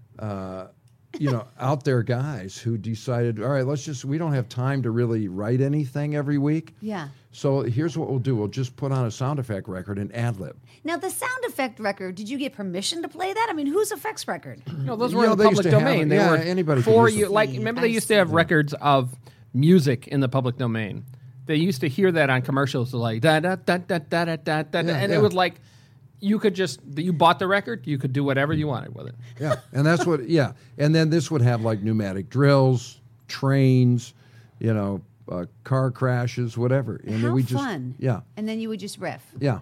uh, you know, out there guys who decided, all right, let's just, we don't have time to really write anything every week. Yeah. So here's what we'll do. We'll just put on a sound effect record and ad-lib. Now, the sound effect record, did you get permission to play that? I mean, whose effects record? No, those You were know, in the they used public to have domain. it. They Yeah, were anybody could for use you. them. Like, remember they I used to have records of music in the public domain. They used to hear that on commercials, like da da da da da da da da, Yeah, and yeah. it was like you could just you bought the record, you could do whatever you wanted with it. Yeah, and that's what, yeah. And then this would have like pneumatic drills, trains, you know, uh, car crashes, whatever. And How then we just, fun. Yeah, And then you would just riff. yeah.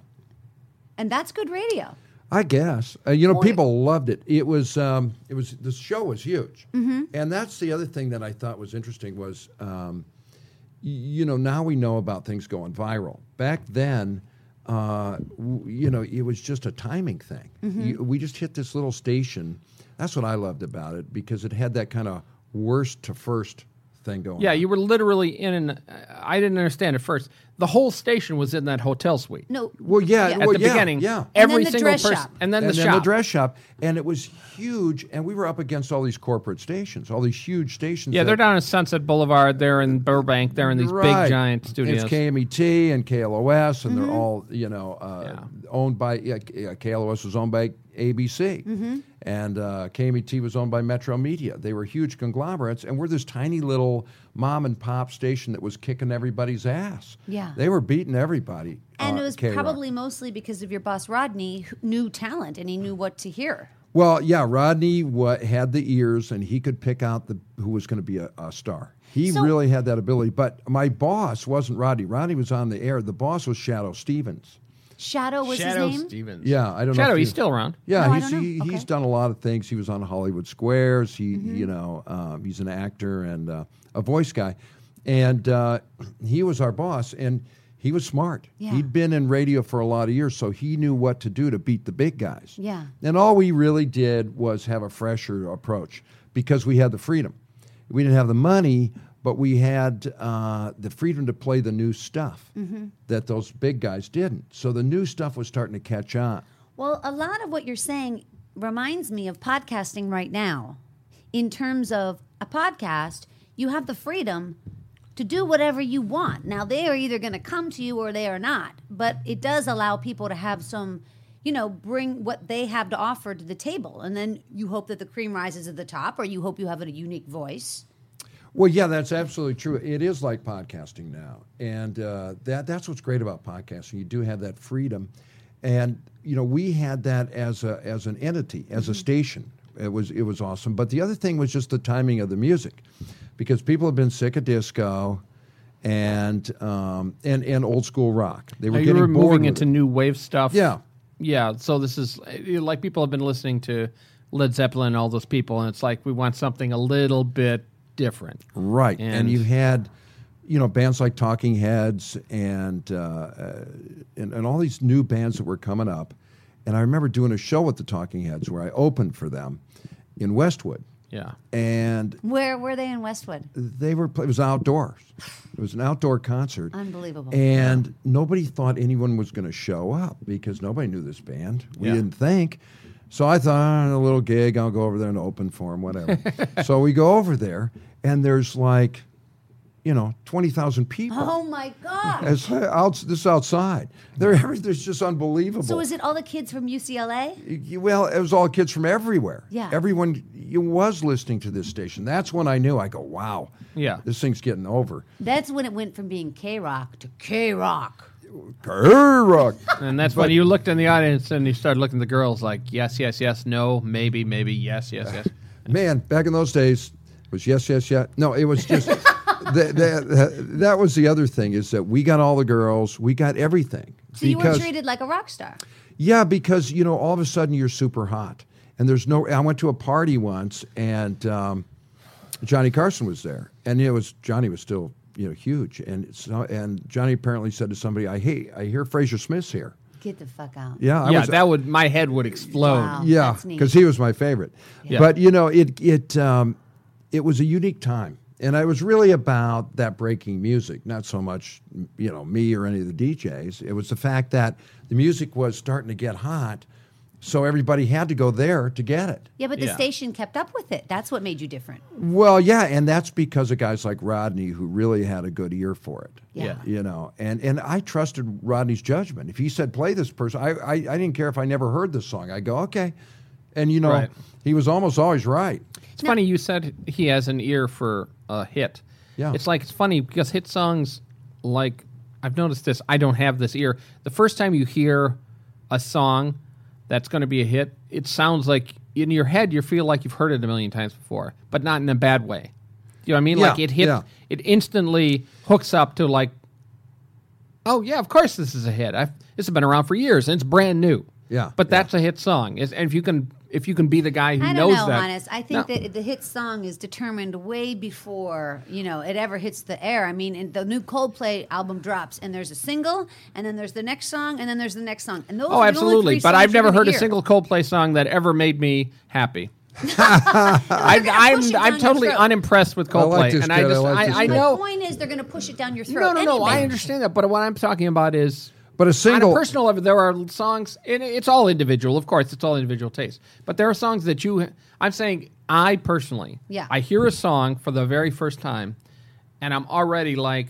And that's good radio. I guess uh, you know Boy. people loved it. It was um, it was the show was huge, mm-hmm. and that's the other thing that I thought was interesting was um, y- you know now we know about things going viral. Back then, uh, w- you know it was just a timing thing. You, we just hit this little station. That's what I loved about it because it had that kind of worst to first thing going. Yeah, on. you were literally in an. I didn't understand at first. The whole station was in that hotel suite. No. Well, yeah, Yeah. At well, the yeah, beginning, yeah. And every then the single dress person, shop. and then and the then shop. the dress shop, and it was huge, and we were up against all these corporate stations, all these huge stations. Yeah, that- they're down in Sunset Boulevard. They're in Burbank. They're in these Right. big giant studios. It's K M E T and K L O S, and Mm-hmm. they're all you know uh, Yeah. owned by yeah, K- uh, K L O S was owned by A B C, Mm-hmm. and uh, K M E T was owned by Metro Media. They were huge conglomerates, and we're this tiny little mom and pop station that was kicking everybody's ass. Yeah. they were beating everybody. And uh, it was K-Rock. probably mostly because of your boss, Rodney, who knew talent and he knew what to hear. Well, yeah, Rodney wa- had the ears, and he could pick out the who was going to be a, a star. He So- really had that ability. But my boss wasn't Rodney. Rodney was on the air. The boss was Shadow Stevens. Shadow was Shadow his name? Stevens. Yeah, I don't know. Shadow, if he's you- still around. Yeah, No, I he's don't know. he, Okay. he's done a lot of things. He was on Hollywood Squares. He, Mm-hmm. you know, um, he's an actor and uh, a voice guy, and uh, he was our boss. And he was smart. Yeah. He'd been in radio for a lot of years, so he knew what to do to beat the big guys. Yeah. And all we really did was have a fresher approach because we had the freedom. We didn't have the money, but we had uh, the freedom to play the new stuff Mm-hmm. that those big guys didn't. So the new stuff was starting to catch on. Well, a lot of what you're saying reminds me of podcasting right now. In terms of a podcast, you have the freedom to do whatever you want. Now, they are either going to come to you or they are not, but it does allow people to have some, you know, bring what they have to offer to the table. And then you hope that the cream rises at the top, or you hope you have a unique voice. Well, yeah, that's absolutely true. It is like podcasting now, and uh, that that's what's great about podcasting. You do have that freedom, and you know we had that as a as an entity, as a station. It was it was awesome. But the other thing was just the timing of the music, because people have been sick of disco, and um, and and old school rock. They were Now, you getting were bored moving with into it. new wave stuff. Yeah. Yeah. So this is eh, like people have been listening to Led Zeppelin and all those people, and it's like we want something a little bit different. Right, and, And- you had, you know, bands like Talking Heads and, uh, uh, and and all these new bands that were coming up. And I remember doing a show with the Talking Heads where I opened for them in Westwood, Yeah. and Where were they in Westwood? they were it was outdoors. It was an outdoor concert. Unbelievable. And nobody thought anyone was going to show up because nobody knew this band. We Yeah. didn't think. So I thought, oh, a little gig, I'll go over there and open for them, whatever. So we go over there, and there's like, you know, twenty thousand people. Oh, my God. As, out, this is outside. They're, it's just unbelievable. So is it all the kids from U C L A? You- Well, it was all kids from everywhere. Yeah. Everyone you was listening to this station. That's when I knew. I go, wow. Yeah. This thing's getting over. That's when it went from being K-Rock to K-Rock. K-Rock. And that's when you looked in the audience and you started looking at the girls like, yes, yes, yes, no, maybe, maybe, yes, yes, yes. Man, back in those days, was yes, yes, yes. No, it was just the, the, the, that was the other thing is that we got all the girls, we got everything. So you were treated like a rock star. Yeah, because you know, all of a sudden you're super hot, and there's no. I went to a party once, and um, Johnny Carson was there, and it was Johnny was still you know huge, and so, and Johnny apparently said to somebody, "I hey, I hear Fraser Smith's here." Get the fuck out. Yeah, I yeah, was, that would my head would explode. Wow. yeah, That's neat. because he was my favorite. Yeah. But you know, it it um, it was a unique time, and it was really about that breaking music, not so much you know me or any of the D Js. It was the fact that the music was starting to get hot, so everybody had to go there to get it. Yeah, but the Yeah. station kept up with it. That's what made you different. Well, yeah, and that's because of guys like Rodney who really had a good ear for it. Yeah. You know, and, and I trusted Rodney's judgment. If he said play this person, I, I, I didn't care if I never heard this song. I go, okay. And, you know, Right. he was almost always right. It's funny you said he has an ear for a hit. Yeah. It's like, it's funny because hit songs, like, I've noticed this, I don't have this ear. The first time you hear a song that's going to be a hit, it sounds like, in your head, you feel like you've heard it a million times before, but not in a bad way. You know what I mean? Yeah, Like, it hit, yeah. it instantly hooks up to, like, oh, yeah, of course this is a hit. I've, this has been around for years, and it's brand new. Yeah, But yeah. that's a hit song. It's, and if you can if you can be the guy who I knows don't know, that. Hannes. I think No. that the hit song is determined way before, you know, it ever hits the air. I mean, and the new Coldplay album drops, and there's a single, and then there's the next song, and then there's the next song. And those Oh, are the only absolutely. three But songs I've you're never gonna heard a hear. single Coldplay song that ever made me happy. gonna I, push I'm it down I'm your totally throat. unimpressed with I Coldplay, like this and I kid. I just like I, this I kid. know. The point is, they're going to push it down your throat. No, no, no. anyway. I understand that, but what I'm talking about is. But a On single. a personal level, there are songs, and it's all individual, of course, it's all individual taste. But there are songs that you, I'm saying, I personally, Yeah. I hear a song for the very first time, and I'm already like,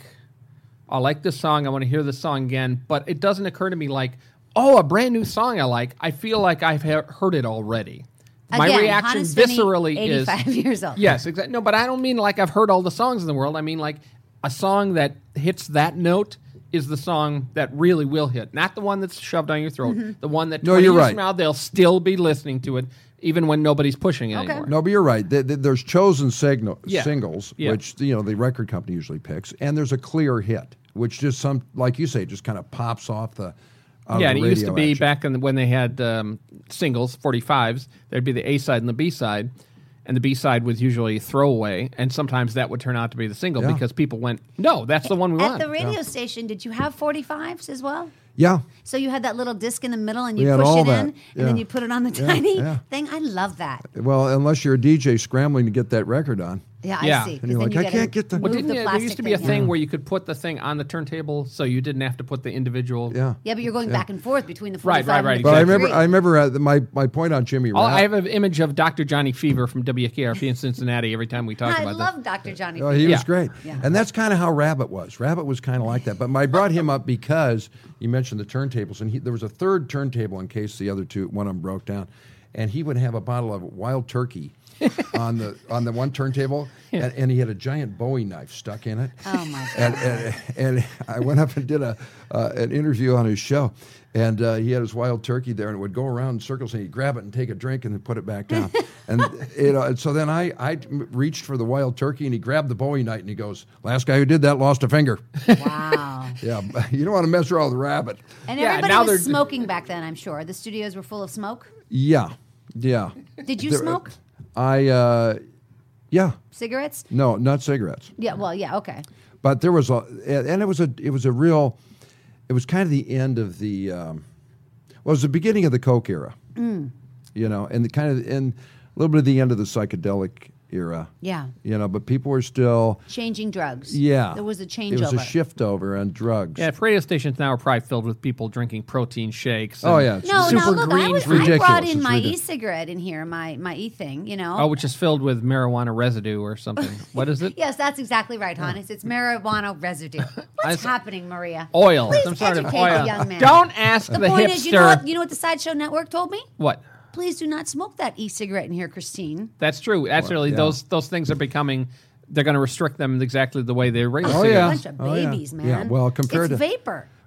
I like this song, I want to hear this song again, but it doesn't occur to me like, oh, a brand new song I like. I feel like I've he- heard it already. My Again, reaction Hannes Finney, viscerally is, eighty-five years old. yes, exactly. No, but I don't mean like I've heard all the songs in the world. I mean like a song that hits that note is the song that really will hit, not the one that's shoved down your throat. Mm-hmm. The one that No, twenty you're years right. from now they'll still be listening to it, even when nobody's pushing it Okay. anymore. No, but you're right. Th- th- There's chosen signal, Yeah. singles, Yeah. which you know the record company usually picks, and there's a clear hit, which just some, like you say, just kind of pops off the. Out Yeah, of and the it used to radio be action. back in the, when they had um, singles, forty-fives, there'd be the A side and the B side, and the B side was usually throwaway, and sometimes that would turn out to be the single Yeah. because people went, no, that's the one we At want. the radio station, did you have forty-fives as well? Yeah, So you had that little disc in the middle, and We you had push all it that, in, and yeah. then you put it on the tiny yeah. thing. I love that. well, unless you're a D J scrambling to get that record on. Yeah, Yeah. I see. And 'cause you're then like, you I gotta can't get the- move Well, didn't the you, there plastic used to be a thing, thing yeah. where you could put the thing on the turntable so you didn't have to put the individual. Yeah. Yeah, but you're going back and forth between the Right, forty-five right, right, and the But I exactly. remember, I remember uh, the- my my point on Jimmy. All, Rapp- I have an image of Doctor Johnny Fever from W K R P in Cincinnati every time we talk I about love this. Doctor Johnny. Oh, he Yeah. was great. Yeah. And that's kind of how Rabbit was. Rabbit was kind of like that. But I brought him up because you mentioned the turntables, and he, there was a third turntable in case the other two, one of them broke down. And he would have a bottle of Wild Turkey on the on the one turntable, and, and he had a giant Bowie knife stuck in it. Oh, my God. And, and, and I went up and did a uh, an interview on his show, and uh, he had his Wild Turkey there, and it would go around in circles, and he'd grab it and take a drink and then put it back down. and you know, and so then I I reached for the Wild Turkey, and he grabbed the Bowie knife, and he goes, "Last guy who did that lost a finger." Wow. Yeah, you don't want to mess around with the Rabbit. And Yeah, everybody now was they're- smoking back then, I'm sure. The studios were full of smoke. Yeah, yeah. Did you There- smoke I uh, yeah. cigarettes? No, not cigarettes. Yeah, well, yeah, okay. But there was a, and it was a, it was a real, it was kind of the end of the, um, well, it was the beginning of the Coke era, Mm. you know, and the kind of, and a little bit of the end of the psychedelic era, Yeah. you know, but people were still, Changing drugs. yeah. There was a changeover. It was a shift over on drugs. Yeah, if radio stations now are probably filled with people drinking protein shakes. Oh, and yeah. It's No, super no, look, I, green was, fruit- I brought ridiculous. in It's my ridiculous. e-cigarette in here, my, my e-thing, you know. Oh, which is filled with marijuana residue or something. What is it? Yes, that's exactly right, Hannes. It's marijuana residue. What's I- happening, Maria? Oil. Please some sort of educate oil. the young man. Don't ask the, The point hipster. is, you know what? You know what the Sideshow Network told me? What? Please do not smoke that e-cigarette in here, Christine. That's true. Actually, yeah. those those things are becoming. They're going to restrict them exactly the way they raise Oh, They're yeah. a bunch of Oh, yeah. babies, man. Yeah, well, compared it's to- vapor.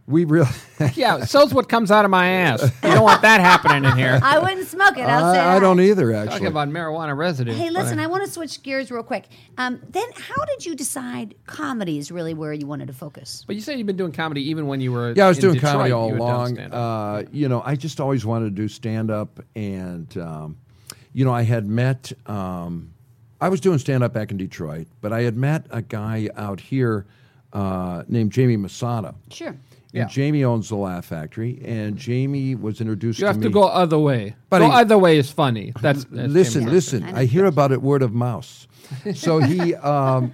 we really. Yeah, so's what comes out of my ass. You don't want that happening in here. I wouldn't smoke it. I'll say I, I that. don't either, actually. Talking about marijuana residue. Hey, listen, Funny. I want to switch gears real quick. Um, then how did you decide comedy is really where you wanted to focus? But you said you've been doing comedy even when you were Yeah, I was in doing Detroit, comedy you all had done along. stand-up. Uh, you know, I just always wanted to do stand-up, and um, you know, I had met. Um, I was doing stand-up back in Detroit, but I had met a guy out here uh, named Jamie Masada. Sure. And Yeah. Jamie owns the Laugh Factory, and Jamie was introduced You to have me. to go other way. But go he- other way is funny. That's, that's listen, Jamie. listen. I know. I hear about it word of mouth. So he um,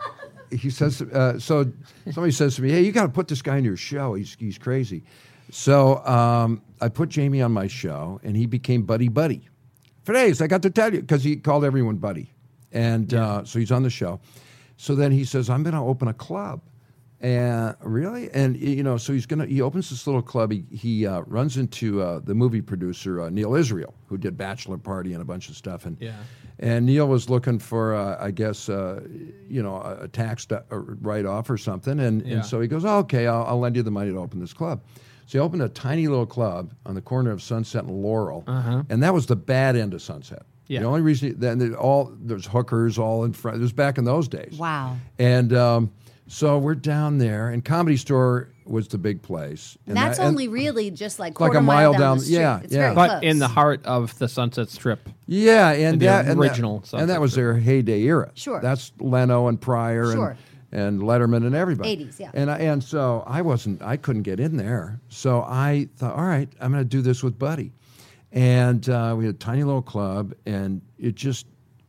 he says. Uh, so somebody says to me, "Hey, you got to put this guy in your show. He's he's crazy." So um, I put Jamie on my show, and he became Buddy Buddy. For days, I got to tell you because he called everyone Buddy, and uh, so he's on the show. So then he says, "I'm going to open a club." And really, and you know, so he's gonna. He opens this little club. He he uh, runs into uh, the movie producer uh, Neil Israel, who did Bachelor Party and a bunch of stuff. And Yeah. and Neil was looking for, uh, I guess, uh, you know, a, a tax d- a write-off or something. And, Yeah. and so he goes, oh, okay, I'll, I'll lend you the money to open this club. So he opened a tiny little club on the corner of Sunset and Laurel, and that was the bad end of Sunset. Yeah. The only reason then they- all there's hookers all in front. It was back in those days. Wow. And um, so we're down there, and Comedy Store was the big place. And That's that- and- only really just like like quarter a mile down, down- the street. yeah, It's yeah. very But close. in the heart of the Sunset Strip. Yeah, and The that and original that, Sunset and that was Strip. their heyday era. Sure. That's Leno and Pryor Sure. and, and Letterman and everybody. eighties, yeah. And I, and so I wasn't, I couldn't get in there. So I thought, all right, I'm going to do this with Buddy, and uh, we had a tiny little club, and it just,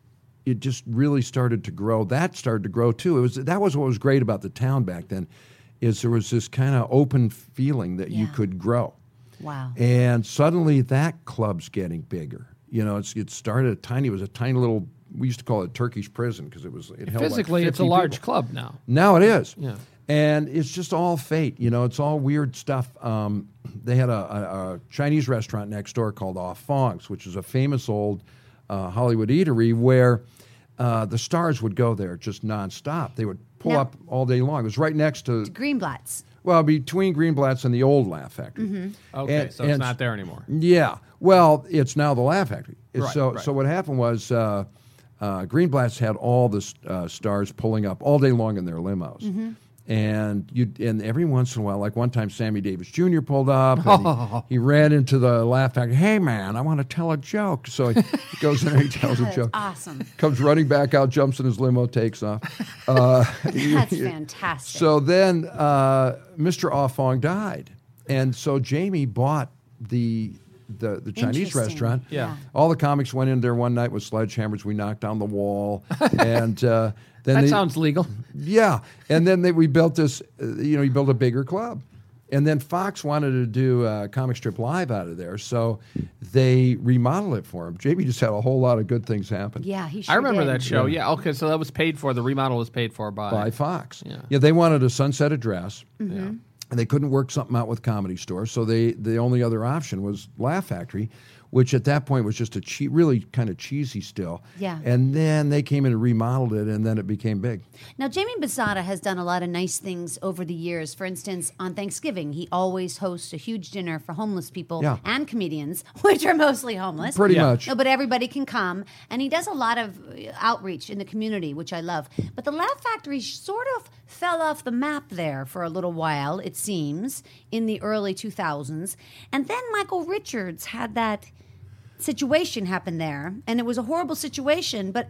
it just really started to grow. That started to grow too. It was that was what was great about the town back then, is there was this kind of open feeling that you Yeah. could grow. Wow. And suddenly that club's getting bigger. You know, it's it started tiny. It was a tiny little. We used to call it Turkish prison because it was. It held Physically, like it's a fifty large people. club now. Now it is. Yeah. And it's just all fate. You know, it's all weird stuff. Um, they had a, a, a Chinese restaurant next door called Ah Fong's, which is a famous old uh, Hollywood eatery where uh, the stars would go there just nonstop. They would pull Now- up all day long. It was right next to. Greenblatt's. Well, between Greenblatt's and the old Laugh Factory. Mm-hmm. Okay, And- so it's and- not there anymore. Yeah. Well, it's now the Laugh Factory. It's Right, so right. so what happened was uh, uh, Greenblatt's had all the uh, stars pulling up all day long in their limos. Mm-hmm. And you and every once in a while, like one time, Sammy Davis Junior pulled up. And he, he ran into the Laugh Factory. Hey, man, I want to tell a joke. So he goes in there, he tells a That's joke. awesome. Comes running back out, jumps in his limo, takes off. Uh, That's fantastic. so then uh, Mister Ah Fong died, and so Jamie bought the the, the Chinese Interesting. restaurant. Yeah. All the comics went in there one night with sledgehammers. We knocked down the wall, and uh, then That they, sounds legal. yeah, and then they, we built this. Uh, you know, he built a bigger club, and then Fox wanted to do uh, comic strip live out of there, so they remodeled it for him. Jamie just had a whole lot of good things happen. yeah, he sure I remember did. that show. Yeah. Okay. So that was paid for. The remodel was paid for by. By Fox. Yeah. they wanted a sunset address. Mm-hmm. And they couldn't work something out with Comedy Store, so they the only other option was Laugh Factory, which at that point was just a che- really kind of cheesy still. Yeah. And then they came in and remodeled it, and then it became big. Now, Jamie Basada has done a lot of nice things over the years. For instance, on Thanksgiving, he always hosts a huge dinner for homeless people Yeah. and comedians, which are mostly homeless. Pretty Yeah. much. No, but everybody can come, and he does a lot of uh, outreach in the community, which I love. But the Laugh Factory sort of fell off the map there for a little while, it seems, in the early two thousands. And then Michael Richards had that situation happen there, and it was a horrible situation, but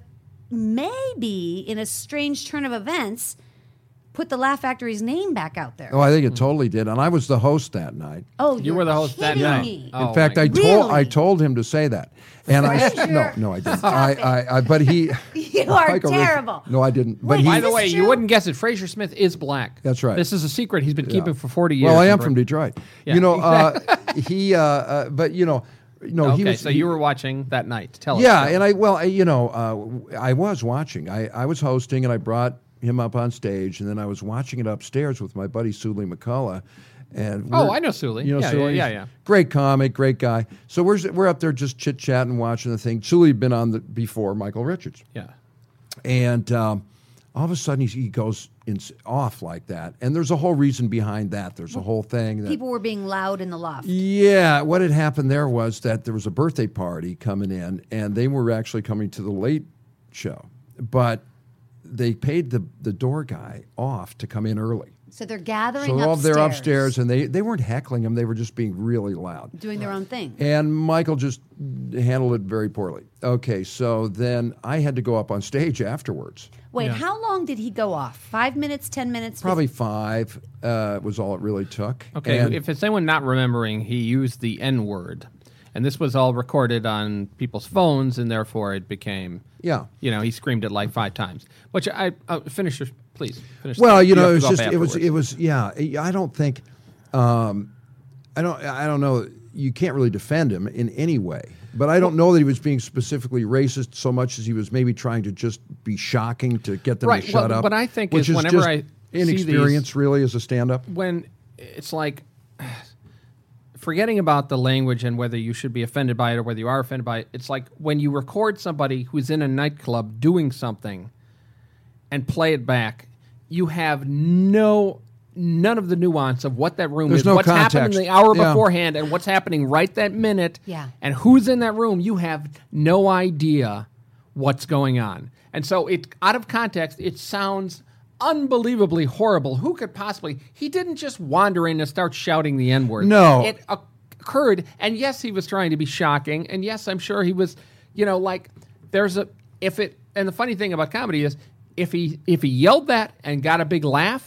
maybe in a strange turn of events, put the Laugh Factory's name back out there. Oh, I think it totally did. And I was the host that night. Oh, You you're were the host that kidding night. me. Oh, In fact, my I God. told I Really? told him to say that, and I Frazier, no no I didn't. stop I, it. I, I but he You are Michael Richards- terrible. No, I didn't. But Wait, he, By Is the this way, you true? wouldn't guess it. Fraser Smith is black. That's right. This is a secret he's been Yeah. keeping for forty years. well, I am from Detroit. Yeah, you know, uh, he uh, uh, but you know, no, Okay, he was. so he- you were watching that night. Tell us. Yeah, and I well, I, you know, uh, I was watching. I, I was hosting, and I brought him up on stage, and then I was watching it upstairs with my buddy Sully McCullough. And Oh, we're- I know Sully. You know, Yeah, Sully? yeah, yeah, yeah. Great comic, great guy. So we're we're up there just chit chatting, watching the thing. Sully had been on the before Michael Richards, Yeah. and um, all of a sudden he, he goes in, off like that. And there's a whole reason behind that. There's a whole thing that People were being loud in the loft. yeah, what had happened there was that there was a birthday party coming in, and they were actually coming to the late show, but they paid the the door guy off to come in early. So they're gathering So all upstairs. they're upstairs, and they, they weren't heckling him; they were just being really loud. doing their own thing. And Michael just handled it very poorly. Okay, so then I had to go up on stage afterwards. Wait, how long did he go off? Five minutes, ten minutes? Probably five uh, was all it really took. Okay, And- if it's anyone not remembering, he used the N word, and this was all recorded on people's phones, and therefore it became. yeah. You know, he screamed it like five times. Which I uh, finish, your, please finish. Well, the- you know, have it to was go just up it was afterwards. it was yeah. I don't think, um, I don't I don't know. You can't really defend him in any way. But I don't know that he was being specifically racist so much as he was maybe trying to just be shocking to get them Right, to shut well, up. what I think which is whenever just I see inexperience these- really as a stand-up. when it's like forgetting about the language and whether you should be offended by it or whether you are offended by it. It's like when you record somebody who's in a nightclub doing something and play it back, you have no none of the nuance of what that room There's is, no what's happening context. the hour Yeah. beforehand, and what's happening right that minute, Yeah. and who's in that room. You have no idea what's going on, and so it out of context, it sounds unbelievably horrible. Who could possibly? He didn't just wander in and start shouting the N word. No. it occurred, and yes, he was trying to be shocking, and yes, I'm sure he was. You know, like there's a if it, and the funny thing about comedy is if he if he yelled that and got a big laugh,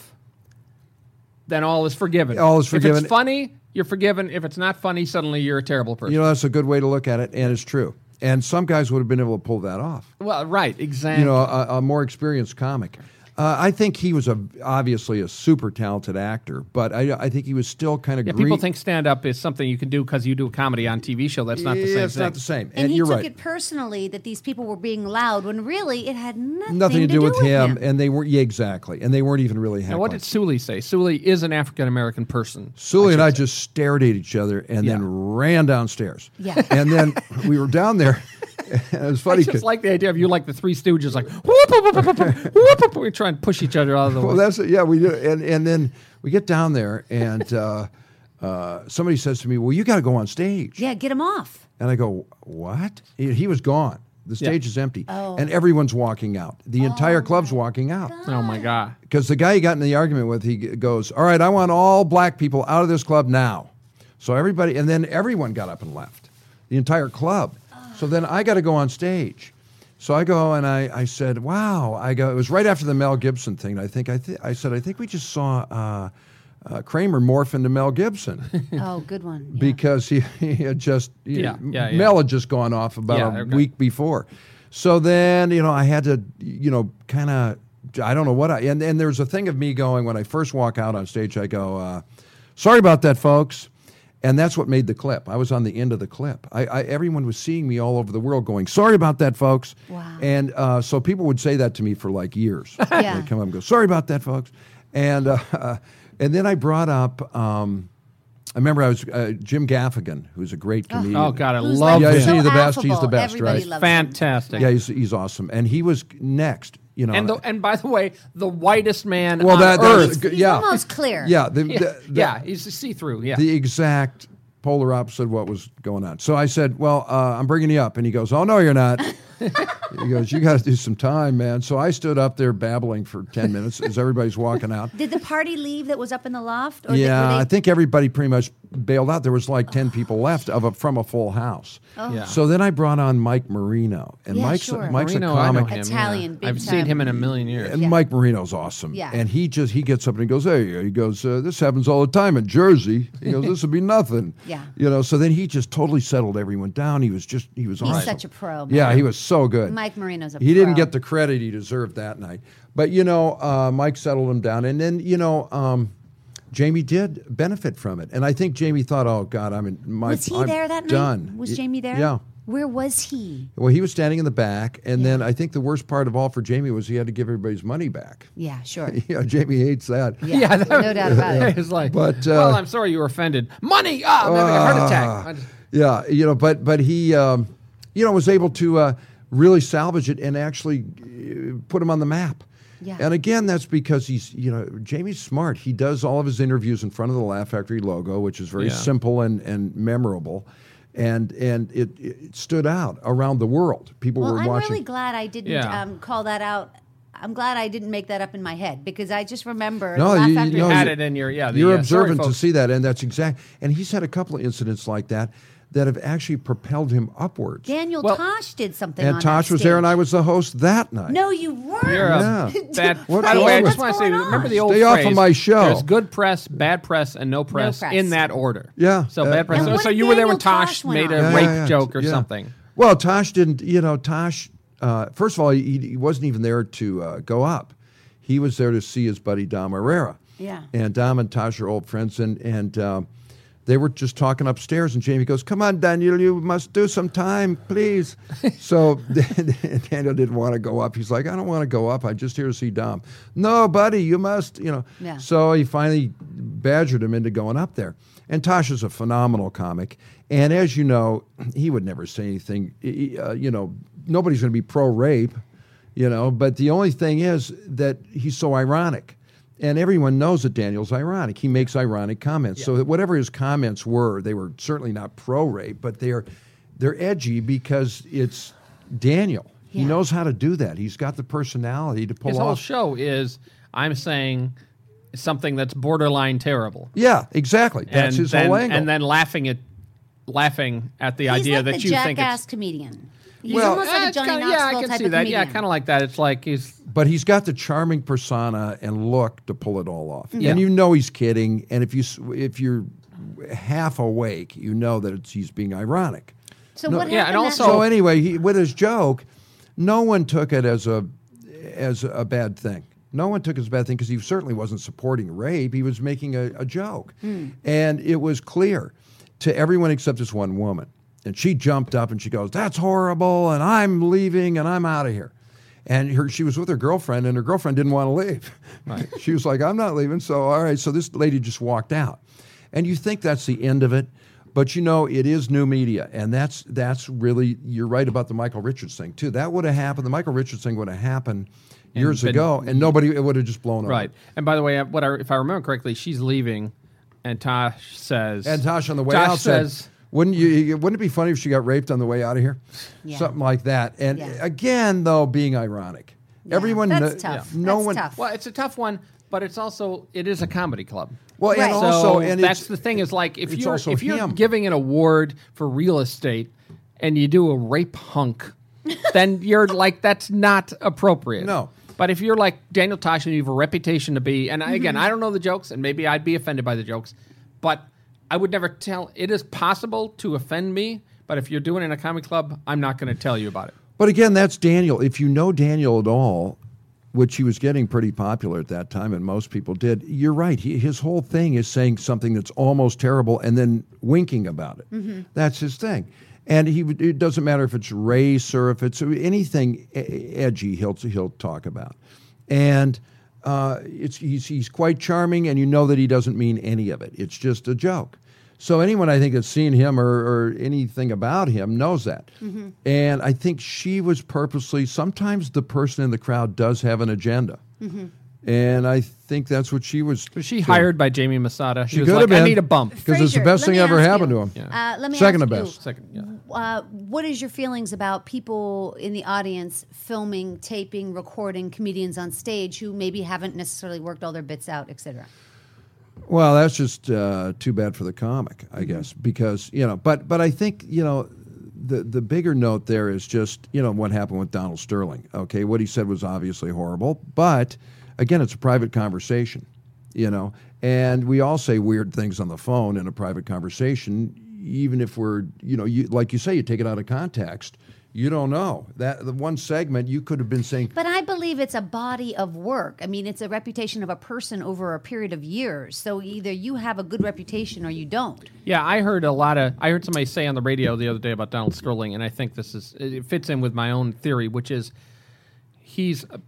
then all is forgiven. All is forgiven. If it's funny, you're forgiven. If it's not funny, suddenly you're a terrible person. You know, that's a good way to look at it, and it's true. And some guys would have been able to pull that off. well, right, exactly. You know, a, a more experienced comic. Uh, I think he was a obviously a super talented actor, but I, I think he was still kind of yeah, green. people think stand-up is something you can do because you do a comedy on T V show. That's not the yeah, same it's thing. not the same. And, he you're took right. it personally that these people were being loud when really it had nothing, Nothing to do, with him, him. and they weren't. Yeah, exactly, and they weren't even really heckling. Now, what did Sully say? Sully is an African-American person. Sully and I just stared at each other and Yeah. then ran downstairs. Yeah. And then we were down there. And it was funny. I just 'cause- like the idea of you like the Three Stooges, like, whoop, whoop, whoop, whoop, whoop, whoop, whoop. We try and push each other out of the way. well, that's it. Yeah, we do. And and then we get down there, and uh, uh, somebody says to me, "Well, you got to go on stage." Yeah, get him off. And I go, "What?" He, he was gone. The stage is empty, Oh. and everyone's walking out. The entire club's walking out. Oh, my God. Because the guy he got in the argument with, he g- goes, "All right, I want all black people out of this club now." So everybody, and then everyone got up and left, the entire club. So then I got to go on stage. So I go and I, I said, "Wow!" I go. It was right after the Mel Gibson thing. I think I th- I said, "I think we just saw uh, uh, Kramer morph into Mel Gibson." Oh, good one. Yeah. because he, he had just you Yeah, know, yeah, yeah. Mel had just gone off about Yeah, a okay. week before. So then, you know, I had to, you know, kind of, I don't know what I, and, and there's a thing of me going, when I first walk out on stage, I go, uh, "Sorry about that, folks." And that's what made the clip. I was on the end of the clip. I, I everyone was seeing me all over the world going, "Sorry about that, folks." Wow. And uh, so people would say that to me for like years. Yeah. They'd come up and go, "Sorry about that, folks." And uh, and then I brought up, um, I remember I was uh, Jim Gaffigan, who's a great comedian. Oh, God, I Who's love Yeah, like he's so him. the best. He's the affable. best, Everybody right? loves him. Fantastic. Yeah, he's he's awesome, and he was next. You know, And, the, and by the way, the whitest man well, on that, earth. that He's yeah, almost clear. yeah, the, yeah, the, the, yeah, he's see-through, yeah. the exact polar opposite of what was going on. So I said, "Well, uh, I'm bringing you up," and he goes, "Oh no, you're not." He goes, "You got to do some time, man." So I stood up there babbling for ten minutes as everybody's walking out. Did the party leave that was up in the loft? Or did- Yeah, were they- I think everybody pretty much bailed out. There was like ten people left of a, from a full house. Yeah. So then I brought on Mike Marino, and Yeah, Mike's sure. Mike's Marino, a I know comic. him, Italian, yeah. big I've seen time. him in a million years. And Yeah. Mike Marino's awesome. Yeah. And he just he gets up and he goes, "Hey," he goes, uh, "this happens all the time in Jersey." He goes, "This would be nothing." Yeah. You know. So then he just totally settled everyone down. He was just he was He's awesome. such a pro, man. Yeah, he was so good. Mike Marino's a He didn't pro. get the credit he deserved that night. But you know, uh, Mike settled him down, and then you know. Um, Jamie did benefit from it, and I think Jamie thought, "Oh God, I'm in my Was he I'm there that done." night? Was Y- Jamie there? Yeah. Where was he? Well, he was standing in the back, and then I think the worst part of all for Jamie was he had to give everybody's money back. Yeah, sure. Yeah, Jamie hates that. Yeah, that- no doubt about it. It's like, But, uh, well, I'm sorry you were offended. Money! Ah, I'm having a heart attack. I just- Yeah, you know, but but he, um, you know, was able to uh, really salvage it and actually uh, put him on the map. Yeah. And again, that's because he's, you know, Jamie's smart. He does all of his interviews in front of the Laugh Factory logo, which is very Yeah. simple and, and memorable. And and it, it stood out around the world. People Well, were I'm watching. really glad I didn't Yeah. um, call that out. I'm glad I didn't make that up in my head because I just remember No, the Laugh you- Factory. you know, had it in your yeah. The, You're uh, sorry, observant to folks. see that, and that's exact. And he's had a couple of incidents like that that have actually propelled him upwards. Daniel Well- Tosh did something and on Tosh that was there, and stage. I was the host that night. No, you weren't. You're a Yeah. bad. What's By the way, I wrong just with- want to say, What's going remember on? the old Stay off of phrase, my show. There's good press, bad press, and no press, press. in that order. Yeah. So Uh, bad press. And So, what so if you were there when Daniel Tosh Tosh went made a on? Yeah, rape yeah, yeah. joke or Yeah. something. Well, Tosh didn't. You know, Tosh. Uh, first of all, he, he wasn't even there to uh, go up. He was there to see his buddy Dom Herrera. Yeah. And Dom and Tosh are old friends, and and um, they were just talking upstairs. And Jamie goes, "Come on, Daniel, you must do some time, please." So Daniel didn't want to go up. He's like, "I don't want to go up. I'm just here to see Dom." "No, buddy, you must." You know. Yeah. So he finally badgered him into going up there. And Tosh is a phenomenal comic. And as you know, he would never say anything. he- uh, you know, nobody's going to be pro-rape, you know, but the only thing is that he's so ironic. And everyone knows that Daniel's ironic. He makes ironic comments. So that whatever his comments were, they were certainly not pro-rape, but they're they're edgy because it's Daniel. He Yeah. knows how to do that. He's got the personality to pull His whole off. show is I'm saying something that's borderline terrible. Yeah, exactly. That's and his then, whole angle. And then laughing at laughing at the He's idea like that the you think jackass it's comedian. He's Well- almost Eh, like a it's Johnny kinda- Knoxville yeah, I can type see of that. comedian. Yeah, kind of like that. It's like he's But he's got the charming persona and look to pull it all off. Yeah. And you know he's kidding. And if you s- if you're half awake, you know that it's, he's being ironic. So No- what Yeah, happened? and that also- So night? anyway, he, with his joke, no one took it as a as a bad thing. No one took it as a bad thing because he certainly wasn't supporting rape. He was making a, a joke, and it was clear to everyone except this one woman. And she jumped up and she goes, "That's horrible!" And I'm leaving, and I'm out of here. And her, she was with her girlfriend, and her girlfriend didn't want to leave. Right. She was like, "I'm not leaving." So all right, so this lady just walked out, and you think that's the end of it. But you know, it is new media, and that's that's really, you're right about the Michael Richards thing too. That would have happened. The Michael Richards thing would have happened years been- ago, and nobody, it would have just blown over. right. And by the way, what I, if I remember correctly, she's leaving, and Tosh says, And Tosh on the way Tosh out said, says, "Wouldn't you? Wouldn't it be funny if she got raped on the way out of here?" Yeah. Something like that. And Yeah. again, though, being ironic, everyone, that's kno- tough. no That's one. tough. well, it's a tough one, but it's also it is a comedy club. Well, Right. and also, so and that's it's, the thing is like if it's you're also if you're him. giving an award for real estate and you do a rape hunk, then you're like that's not appropriate. No. But if you're like Daniel Tosh and you have a reputation to be, and again, Mm-hmm. I don't know the jokes, and maybe I'd be offended by the jokes, but I would never tell. It is possible to offend me, but if you're doing it in a comedy club, I'm not going to tell you about it. But again, that's Daniel. If you know Daniel at all, which he was getting pretty popular at that time, and most people did, you're right. He, his whole thing is saying something that's almost terrible and then winking about it. Mm-hmm. That's his thing. And he would- it doesn't matter if it's race or if it's anything e- edgy, he'll, he'll talk about. And uh, it's, he's, he's quite charming, and you know that he doesn't mean any of it. It's just a joke. So anyone I think that's seen him or, or anything about him knows that. Mm-hmm. And I think she was purposely, sometimes the person in the crowd does have an agenda. Mm-hmm. And I think that's what she was. Was she hired by Jamie Masada? She, She was could like, have been. I need a bump. Because it's the Frasier, best let thing me ever ask happened you. to him. Yeah. Uh, let me Second ask to you, best. Second, yeah. Uh, what is your feelings about people in the audience filming, taping, recording comedians on stage who maybe haven't necessarily worked all their bits out, et cetera? Well, that's just uh, too bad for the comic, I Mm-hmm. guess, because, you know, but but I think, you know, the the bigger note there is just, you know, what happened with Donald Sterling. Okay, what he said was obviously horrible, but again, it's a private conversation, you know, and we all say weird things on the phone in a private conversation, even if we're, you know, you, like you say, you take it out of context. You don't know. That the one segment you could have been saying, But I believe it's a body of work. I mean, it's a reputation of a person over a period of years. So either you have a good reputation or you don't. Yeah, I heard a lot of. I heard somebody say on the radio the other day about Donald Sterling, and I think this is it fits in with my own theory, which is he's, uh,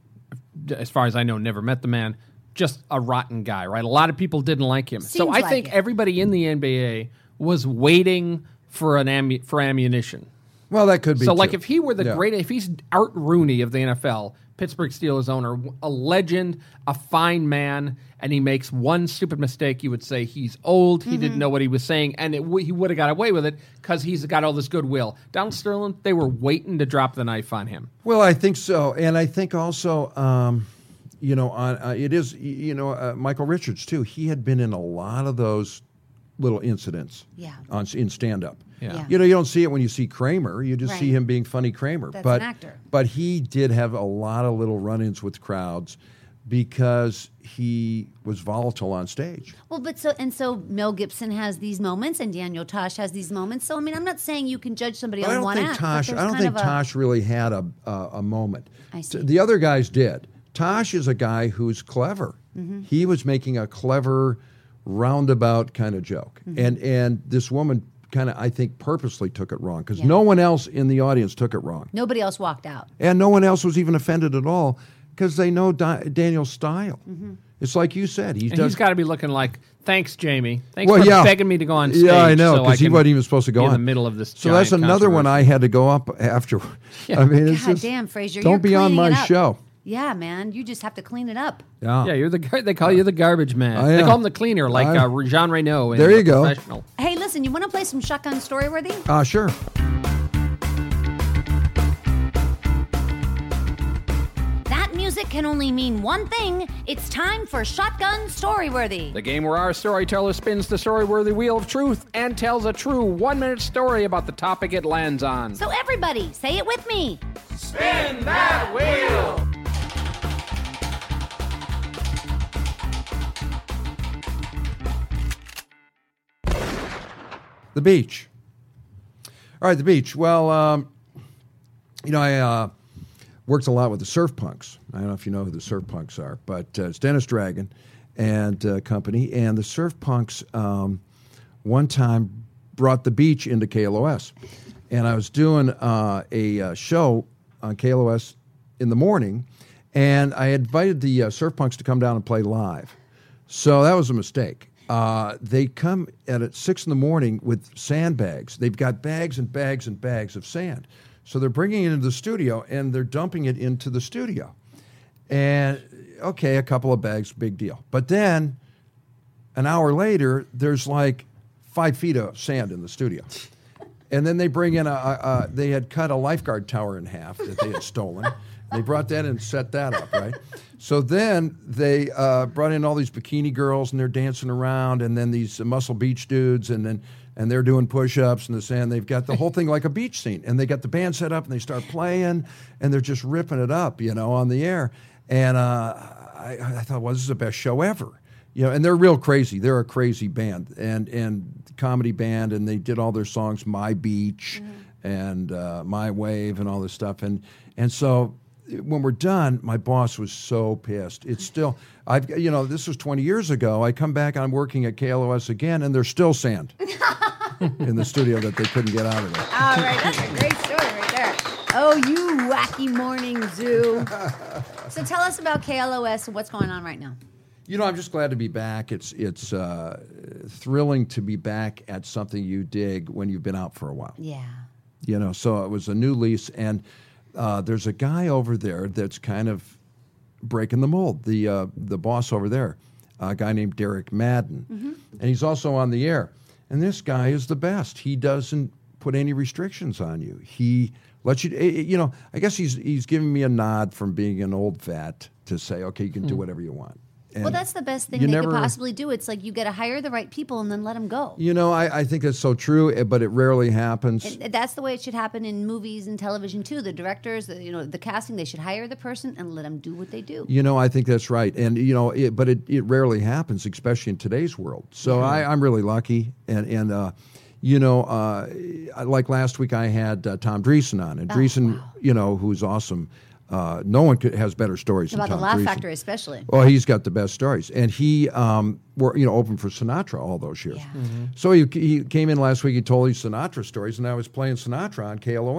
as far as I know, never met the man, just a rotten guy, right? A lot of people didn't like him, so Seems I like think it. everybody in the N B A was waiting for an ammu- for ammunition. well, that could be So, like, too. if he were the Yeah. great, if he's Art Rooney of the N F L, Pittsburgh Steelers owner, a legend, a fine man, and he makes one stupid mistake. You would say he's old, he mm-hmm. didn't know what he was saying, and it w- he would have got away with it because he's got all this goodwill. Donald Sterling, they were waiting to drop the knife on him. Well, I think so, and I think also, um, you know, on, uh, it is, you know, uh, Michael Richards too. He had been in a lot of those little incidents yeah. on in stand-up. Yeah. Yeah. You know, you don't see it when you see Kramer. You just Right. see him being funny Kramer. That's but, an actor. But he did have a lot of little run-ins with crowds because he was volatile on stage. Well, but so and so Mel Gibson has these moments, and Daniel Tosh has these moments. So I mean, I'm not saying you can judge somebody But on I don't one think act. Tosh. but I don't there's think kind of a- Tosh really had a a, a moment. I see. The other guys did. Tosh is a guy who's clever. Mm-hmm. He was making a clever, roundabout kind of joke, Mm-hmm. and and this woman kind of, I think, purposely took it wrong because Yeah. no one else in the audience took it wrong. Nobody else walked out. And no one else was even offended at all because they know Di- Daniel's style. Mm-hmm. It's like you said. He And does. he's got to be looking like, thanks, Jamie. Thanks well, for yeah. begging me to go on stage. Yeah, I know, so because he can wasn't even supposed to go be on. in the middle of this So that's giant another one I controversy. had to go up after. I mean, it's God just, damn, Fraser, don't you're be on cleaning my it up. show. Yeah, man, you just have to clean it up. Yeah. Yeah, you're the gar- they call you the garbage man. I They am. call him the cleaner, like I- uh, Jean Reno. In There you The go. Professional. Hey, listen, you want to play some Shotgun Storyworthy? Uh, sure. That music can only mean one thing. It's time for Shotgun Storyworthy. The game where our storyteller spins the story-worthy wheel of truth and tells a true one-minute story about the topic it lands on. So everybody, say it with me. Spin that wheel! The beach. All right, the beach. Well, um, you know, I uh, worked a lot with the Surf Punks. I don't know if you know who the Surf Punks are, but uh, it's Dennis Dragon and uh, company. And the Surf Punks um, one time brought the beach into K L O S. And I was doing uh, a uh, show on K L O S in the morning, and I invited the uh, Surf Punks to come down and play live. So that was a mistake. Uh, they come at, at six in the morning with sandbags. They've got bags and bags and bags of sand. So they're bringing it into the studio, and they're dumping it into the studio. And, okay, a couple of bags, big deal. But then, an hour later, there's like five feet of sand in the studio. And then they bring in a, a, a they had cut a lifeguard tower in half that they had stolen. They brought that in and set that up, right? So then they uh, brought in all these bikini girls, and they're dancing around, and then these Muscle Beach dudes, and then and they're doing push-ups in the sand. They've got the whole thing like a beach scene, and they got the band set up, and they start playing, and they're just ripping it up, you know, on the air. And uh, I, I thought, well, this is the best show ever. You know, and they're real crazy. They're a crazy band, and and comedy band, and they did all their songs, My Beach, mm-hmm. and uh, My Wave, and all this stuff. And and so when we're done, my boss was so pissed. It's still, I've you know, this was twenty years ago. I come back, I'm working at K L O S again, and there's still sand in the studio that they couldn't get out of there. All right, that's a great story right there. Oh, you wacky morning zoo. So tell us about K L O S and what's going on right now. You know, I'm just glad to be back. It's it's uh, thrilling to be back at something you dig when you've been out for a while. Yeah. You know, so it was a new lease, and uh, there's a guy over there that's kind of breaking the mold. The uh, the boss over there, a guy named Derek Madden, mm-hmm. and he's also on the air. And this guy is the best. He doesn't put any restrictions on you. He lets you. You know, I guess he's he's giving me a nod from being an old vat to say, okay, you can do whatever you want. And well, that's the best thing you they never, could possibly do. It's like you got to hire the right people and then let them go. You know, I, I think that's so true, but it rarely happens. And that's the way it should happen in movies and television too. The directors, the, you know, the casting, they should hire the person and let them do what they do. You know, I think that's right, and you know, it, but it, it rarely happens, especially in today's world. So mm-hmm. I, I'm really lucky, and and uh, you know, uh, like last week I had uh, Tom Dreesen on, and oh, Dreesen, wow. you know, who's awesome. Uh, no one could, has better stories about than Tom the Laugh Dreesen. Factory, especially. Well, he's got the best stories, and he, um, were you know, opened for Sinatra all those years. Yeah. Mm-hmm. So he he came in last week. He told these Sinatra stories, and I was playing Sinatra on K L O S.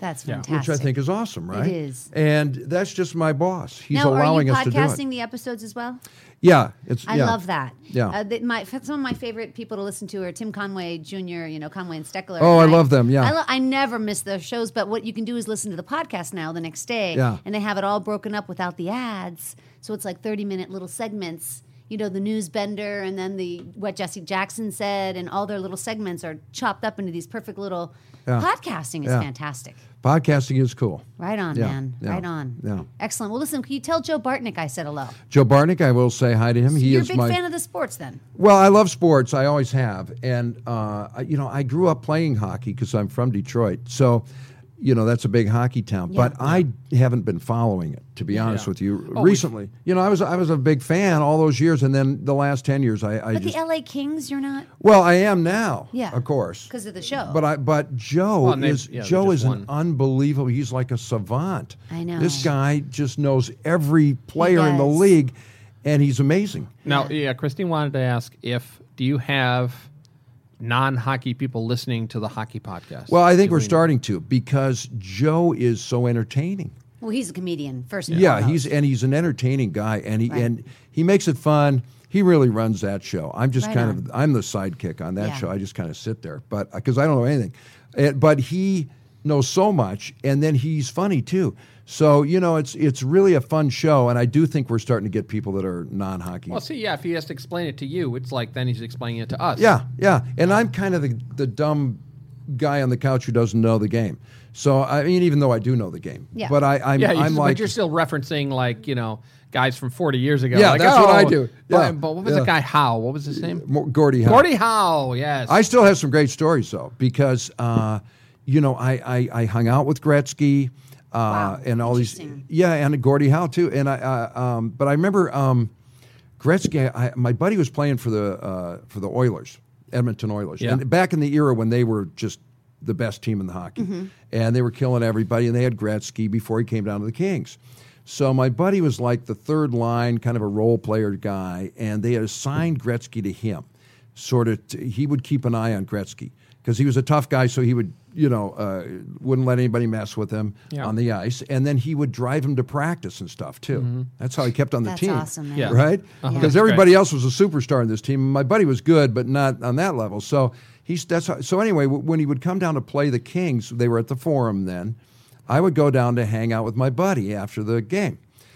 That's Yeah. fantastic. which I think is awesome, right? It is. And that's just my boss. He's now, allowing are you us to do podcasting it. the episodes as well? Yeah, it's. I yeah. love that. Yeah. Uh, the, my, some of my favorite people to listen to are Tim Conway Junior, you know, Conway and Steckler. Oh, And I love them, yeah. I, lo- I never miss their shows, but what you can do is listen to the podcast now the next day. Yeah. And they have it all broken up without the ads. So it's like thirty-minute little segments. You know, the news bender and then the what Jesse Jackson said, and all their little segments are chopped up into these perfect little. Yeah. Podcasting is Yeah. fantastic. Podcasting is cool. Right on, Yeah, man. yeah, Right on. yeah. Excellent. Well, listen, can you tell Joe Bartnick I said hello? Joe Bartnick, I will say hi to him. So he you're a is big my. fan of the sports then? Well, I love sports. I always have, and uh, I- you know, I grew up playing hockey because I'm from Detroit. So, you know, that's a big hockey town. Yeah. But I haven't been following it, to be honest Yeah. with you. Oh, we- Recently, you know, I was I was a big fan all those years, and then the last ten years, I, I But just the L A Kings, you're not? well, I am now. Yeah. of course. Because of the show. But I but Joe Well, and they- is yeah, they Joe just is won. an unbelievable. He's like a savant. I know. This guy just knows every player in the does. league, and he's amazing. Now, yeah, Christine wanted to ask if do you have non-hockey people listening to the hockey podcast? Well, I think Do we're we- starting to because Joe is so entertaining. Well, he's a comedian, first and Yeah, foremost. he's and he's an entertaining guy, and he Right. and he makes it fun. He really runs that show. I'm just Right kind on. of I'm the sidekick on that Yeah. show. I just kind of sit there, but because I don't know anything, Eh, but he knows so much, and then he's funny too. So you know, it's it's really a fun show, and I do think we're starting to get people that are non-hockey. Well, see, yeah, if he has to explain it to you, it's like then he's explaining it to us. Yeah, yeah. And I'm kind of the, the dumb guy on the couch who doesn't know the game. So I mean, even though I do know the game, Yeah. but I, I'm, Yeah, you- I'm like, but you're still referencing like you know guys from forty years ago. Yeah, like, that's what oh, I do. But, Yeah, but what was yeah. the guy Howe? What was his name? Mo- Gordie Howe. Gordie Howe. Yes. I still have some great stories though, because uh, you know I, I, I hung out with Gretzky uh, Wow, and all these, interesting. yeah, and Gordie Howe too. And I, uh, um, but I remember um, Gretzky. I, my buddy was playing for the uh, for the Oilers, Edmonton Oilers, Yeah. and back in the era when they were just the best team in the hockey, Mm-hmm. and they were killing everybody. And they had Gretzky before he came down to the Kings. So my buddy was like the third line, kind of a role player guy, and they had assigned Gretzky to him. Sort of, t- he would keep an eye on Gretzky because he was a tough guy. So he would, you know, uh, wouldn't let anybody mess with him Yeah. on the ice, and then he would drive him to practice and stuff too. That's how he kept on the That's team. awesome, man. Yeah. Right? Uh-huh. Because Yeah. everybody else was a superstar in this team. My buddy was good, but not on that level. So he's that's how, so anyway. W- when he would come down to play the Kings, they were at the Forum then. I would go down to hang out with my buddy after the game.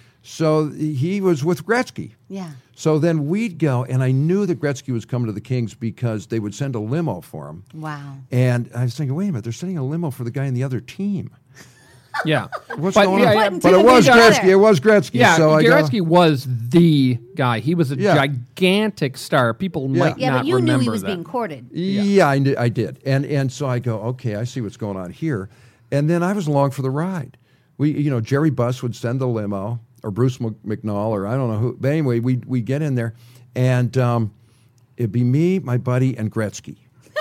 So he was with Gretzky. Yeah. So then we'd go, and I knew that Gretzky was coming to the Kings because they would send a limo for him. Wow. And I was thinking, wait a minute, they're sending a limo for the guy in the other team. yeah. What's But, going yeah, on? yeah, Putting But two it and was two Gretzky. together. It was Gretzky. Yeah, so I go, Gretzky was the guy. He was a Yeah. gigantic star. People Yeah. might Yeah, not but you remember knew he was that. being courted. Yeah, I, kn- I did. And and so I go, okay, I see what's going on here. And then I was along for the ride. We, you know, Jerry Buss would send the limo, or Bruce Mc- McNall, or I don't know who. But anyway, we we get in there, and um, it'd be me, my buddy, and Gretzky.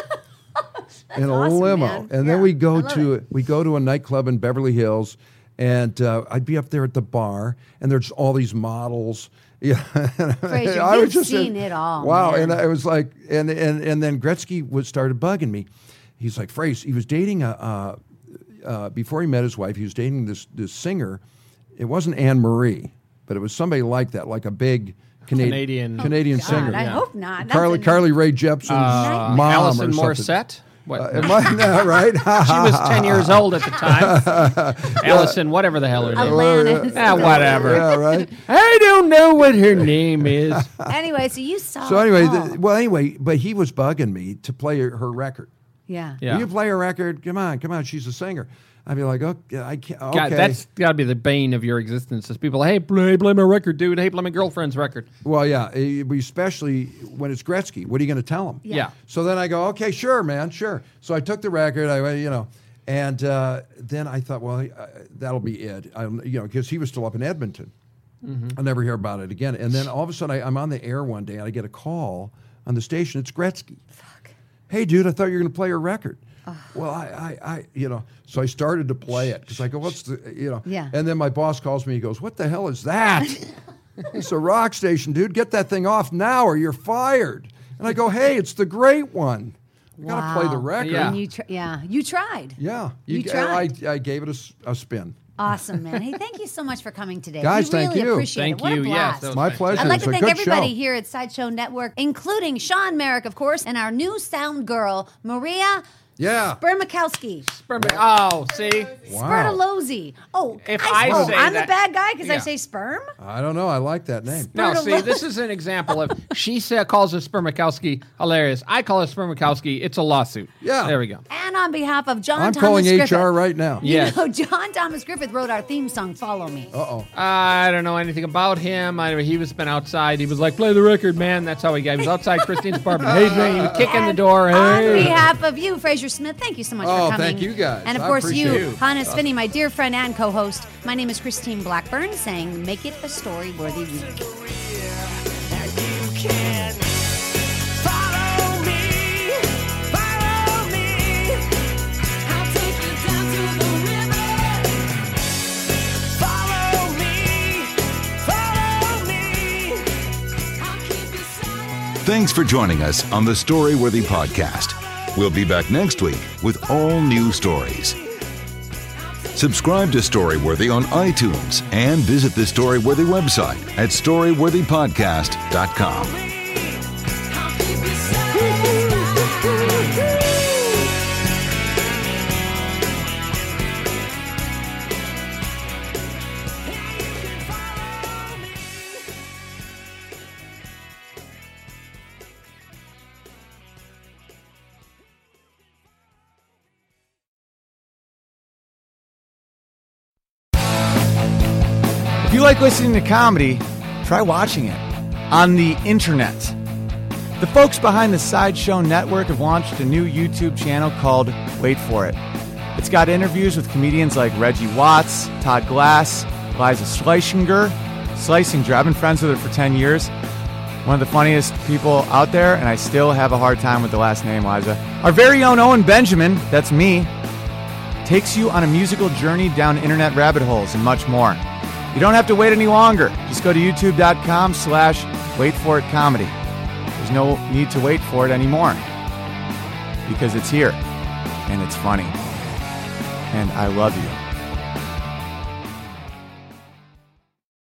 in a awesome, limo, man. and Yeah, then we go I love to it. we go to a nightclub in Beverly Hills, and uh, I'd be up there at the bar, and there's all these models. Yeah, Fraser, I you've was just seen it all, Wow, man. and I was like, and and and then Gretzky was started bugging me. He's like, Fraser, he was dating a uh, uh, before he met his wife. He was dating this this singer. It wasn't Anne Marie, but it was somebody like that, like a big Canadian Canadian- Canadian Oh, God, singer. I Yeah. hope not. That's Carly a- Carly Rae Jepsen's Uh, mom Allison or something. Morissette. What? Uh, am I no, right? she was ten years old at the time. Allison, whatever the hell her name. Atlantis. Ah, whatever. Yeah, right. I don't know what her name is. Anyway, so you saw. So anyway, it all. the, well, anyway, but he was bugging me to play her, her record. yeah. Yeah. Will you play her record? Come on, come on. She's a singer. I'd be like, okay, I can't. Okay. God, that's got to be the bane of your existence. Is people, hey, play, play my record, dude. Hey, play my girlfriend's record. Well, yeah, eh, especially when it's Gretzky. What are you going to tell him? Yeah. So then I go, okay, sure, man, sure. So I took the record, I went, you know, and uh, then I thought, well, uh, that'll be it. I, you know, because he was still up in Edmonton. I'll never hear about it again. And then all of a sudden, I, I'm on the air one day, and I get a call on the station. It's Gretzky. Fuck. Hey, dude, I thought you were going to play your record. Well, I, I, I, you know, so I started to play it because I go, what's the, you know, Yeah. and then my boss calls me. He goes, what the hell is that? It's a rock station, dude. Get that thing off now or you're fired. And I go, hey, it's the great one. You got to play the record. Yeah. And you tr- yeah, you tried. Yeah. You g- tried. I, I gave it a, s- a spin. Awesome, man. Hey, thank you so much for coming today. Guys, we thank really you. appreciate Thank it. What you. a Yes, blast. that was My fantastic. pleasure. I'd like It's to a thank good everybody show. here at Sideshow Network, including Sean Merrick, of course, and our new sound girl, Maria Yeah. Spermakowski. Sperm- Oh, see? Wow. Spertalozzi. Oh, If I, I oh, say I'm that- the bad guy because I Yeah. say sperm? I don't know. I like that name. No, see, Spertalo- this is an example of she sa- calls her Spermakowski hilarious. I call her Spermakowski. It's a lawsuit. Yeah. There we go. And on behalf of John I'm Thomas calling Griffith. H R right now. You Yes. know, John Thomas Griffith wrote our theme song, Follow Me. Uh-oh. I don't know anything about him. I, he was been outside. He was like, play the record, man. That's how he got. He was outside Christine's apartment. Hey, man, he was kicking the And door. On Hey. behalf of you, Fraser Smith, thank you so much Oh, for coming. thank you, guys. And of I course, you, appreciate it. Hannes Finney, my dear friend and co-host. My name is Christine Blackburn, saying, make it a story-worthy week. Thanks for joining us on the Storyworthy Podcast. We'll be back next week with all new stories. Subscribe to Storyworthy on iTunes and visit the Storyworthy website at storyworthy podcast dot com. If you like listening to comedy, try watching it on the internet. The folks behind the Sideshow Network have launched a new YouTube channel called Wait For It. It's got interviews with comedians like Reggie Watts, Todd Glass, Liza Schlesinger. Schlesinger, I've been friends with her for ten years. One of the funniest people out there, and I still have a hard time with the last name, Liza. Our very own Owen Benjamin, that's me, takes you on a musical journey down internet rabbit holes and much more. You don't have to wait any longer. Just go to youtube.com slash wait for it comedy. There's no need to wait for it anymore because it's here and it's funny. And I love you.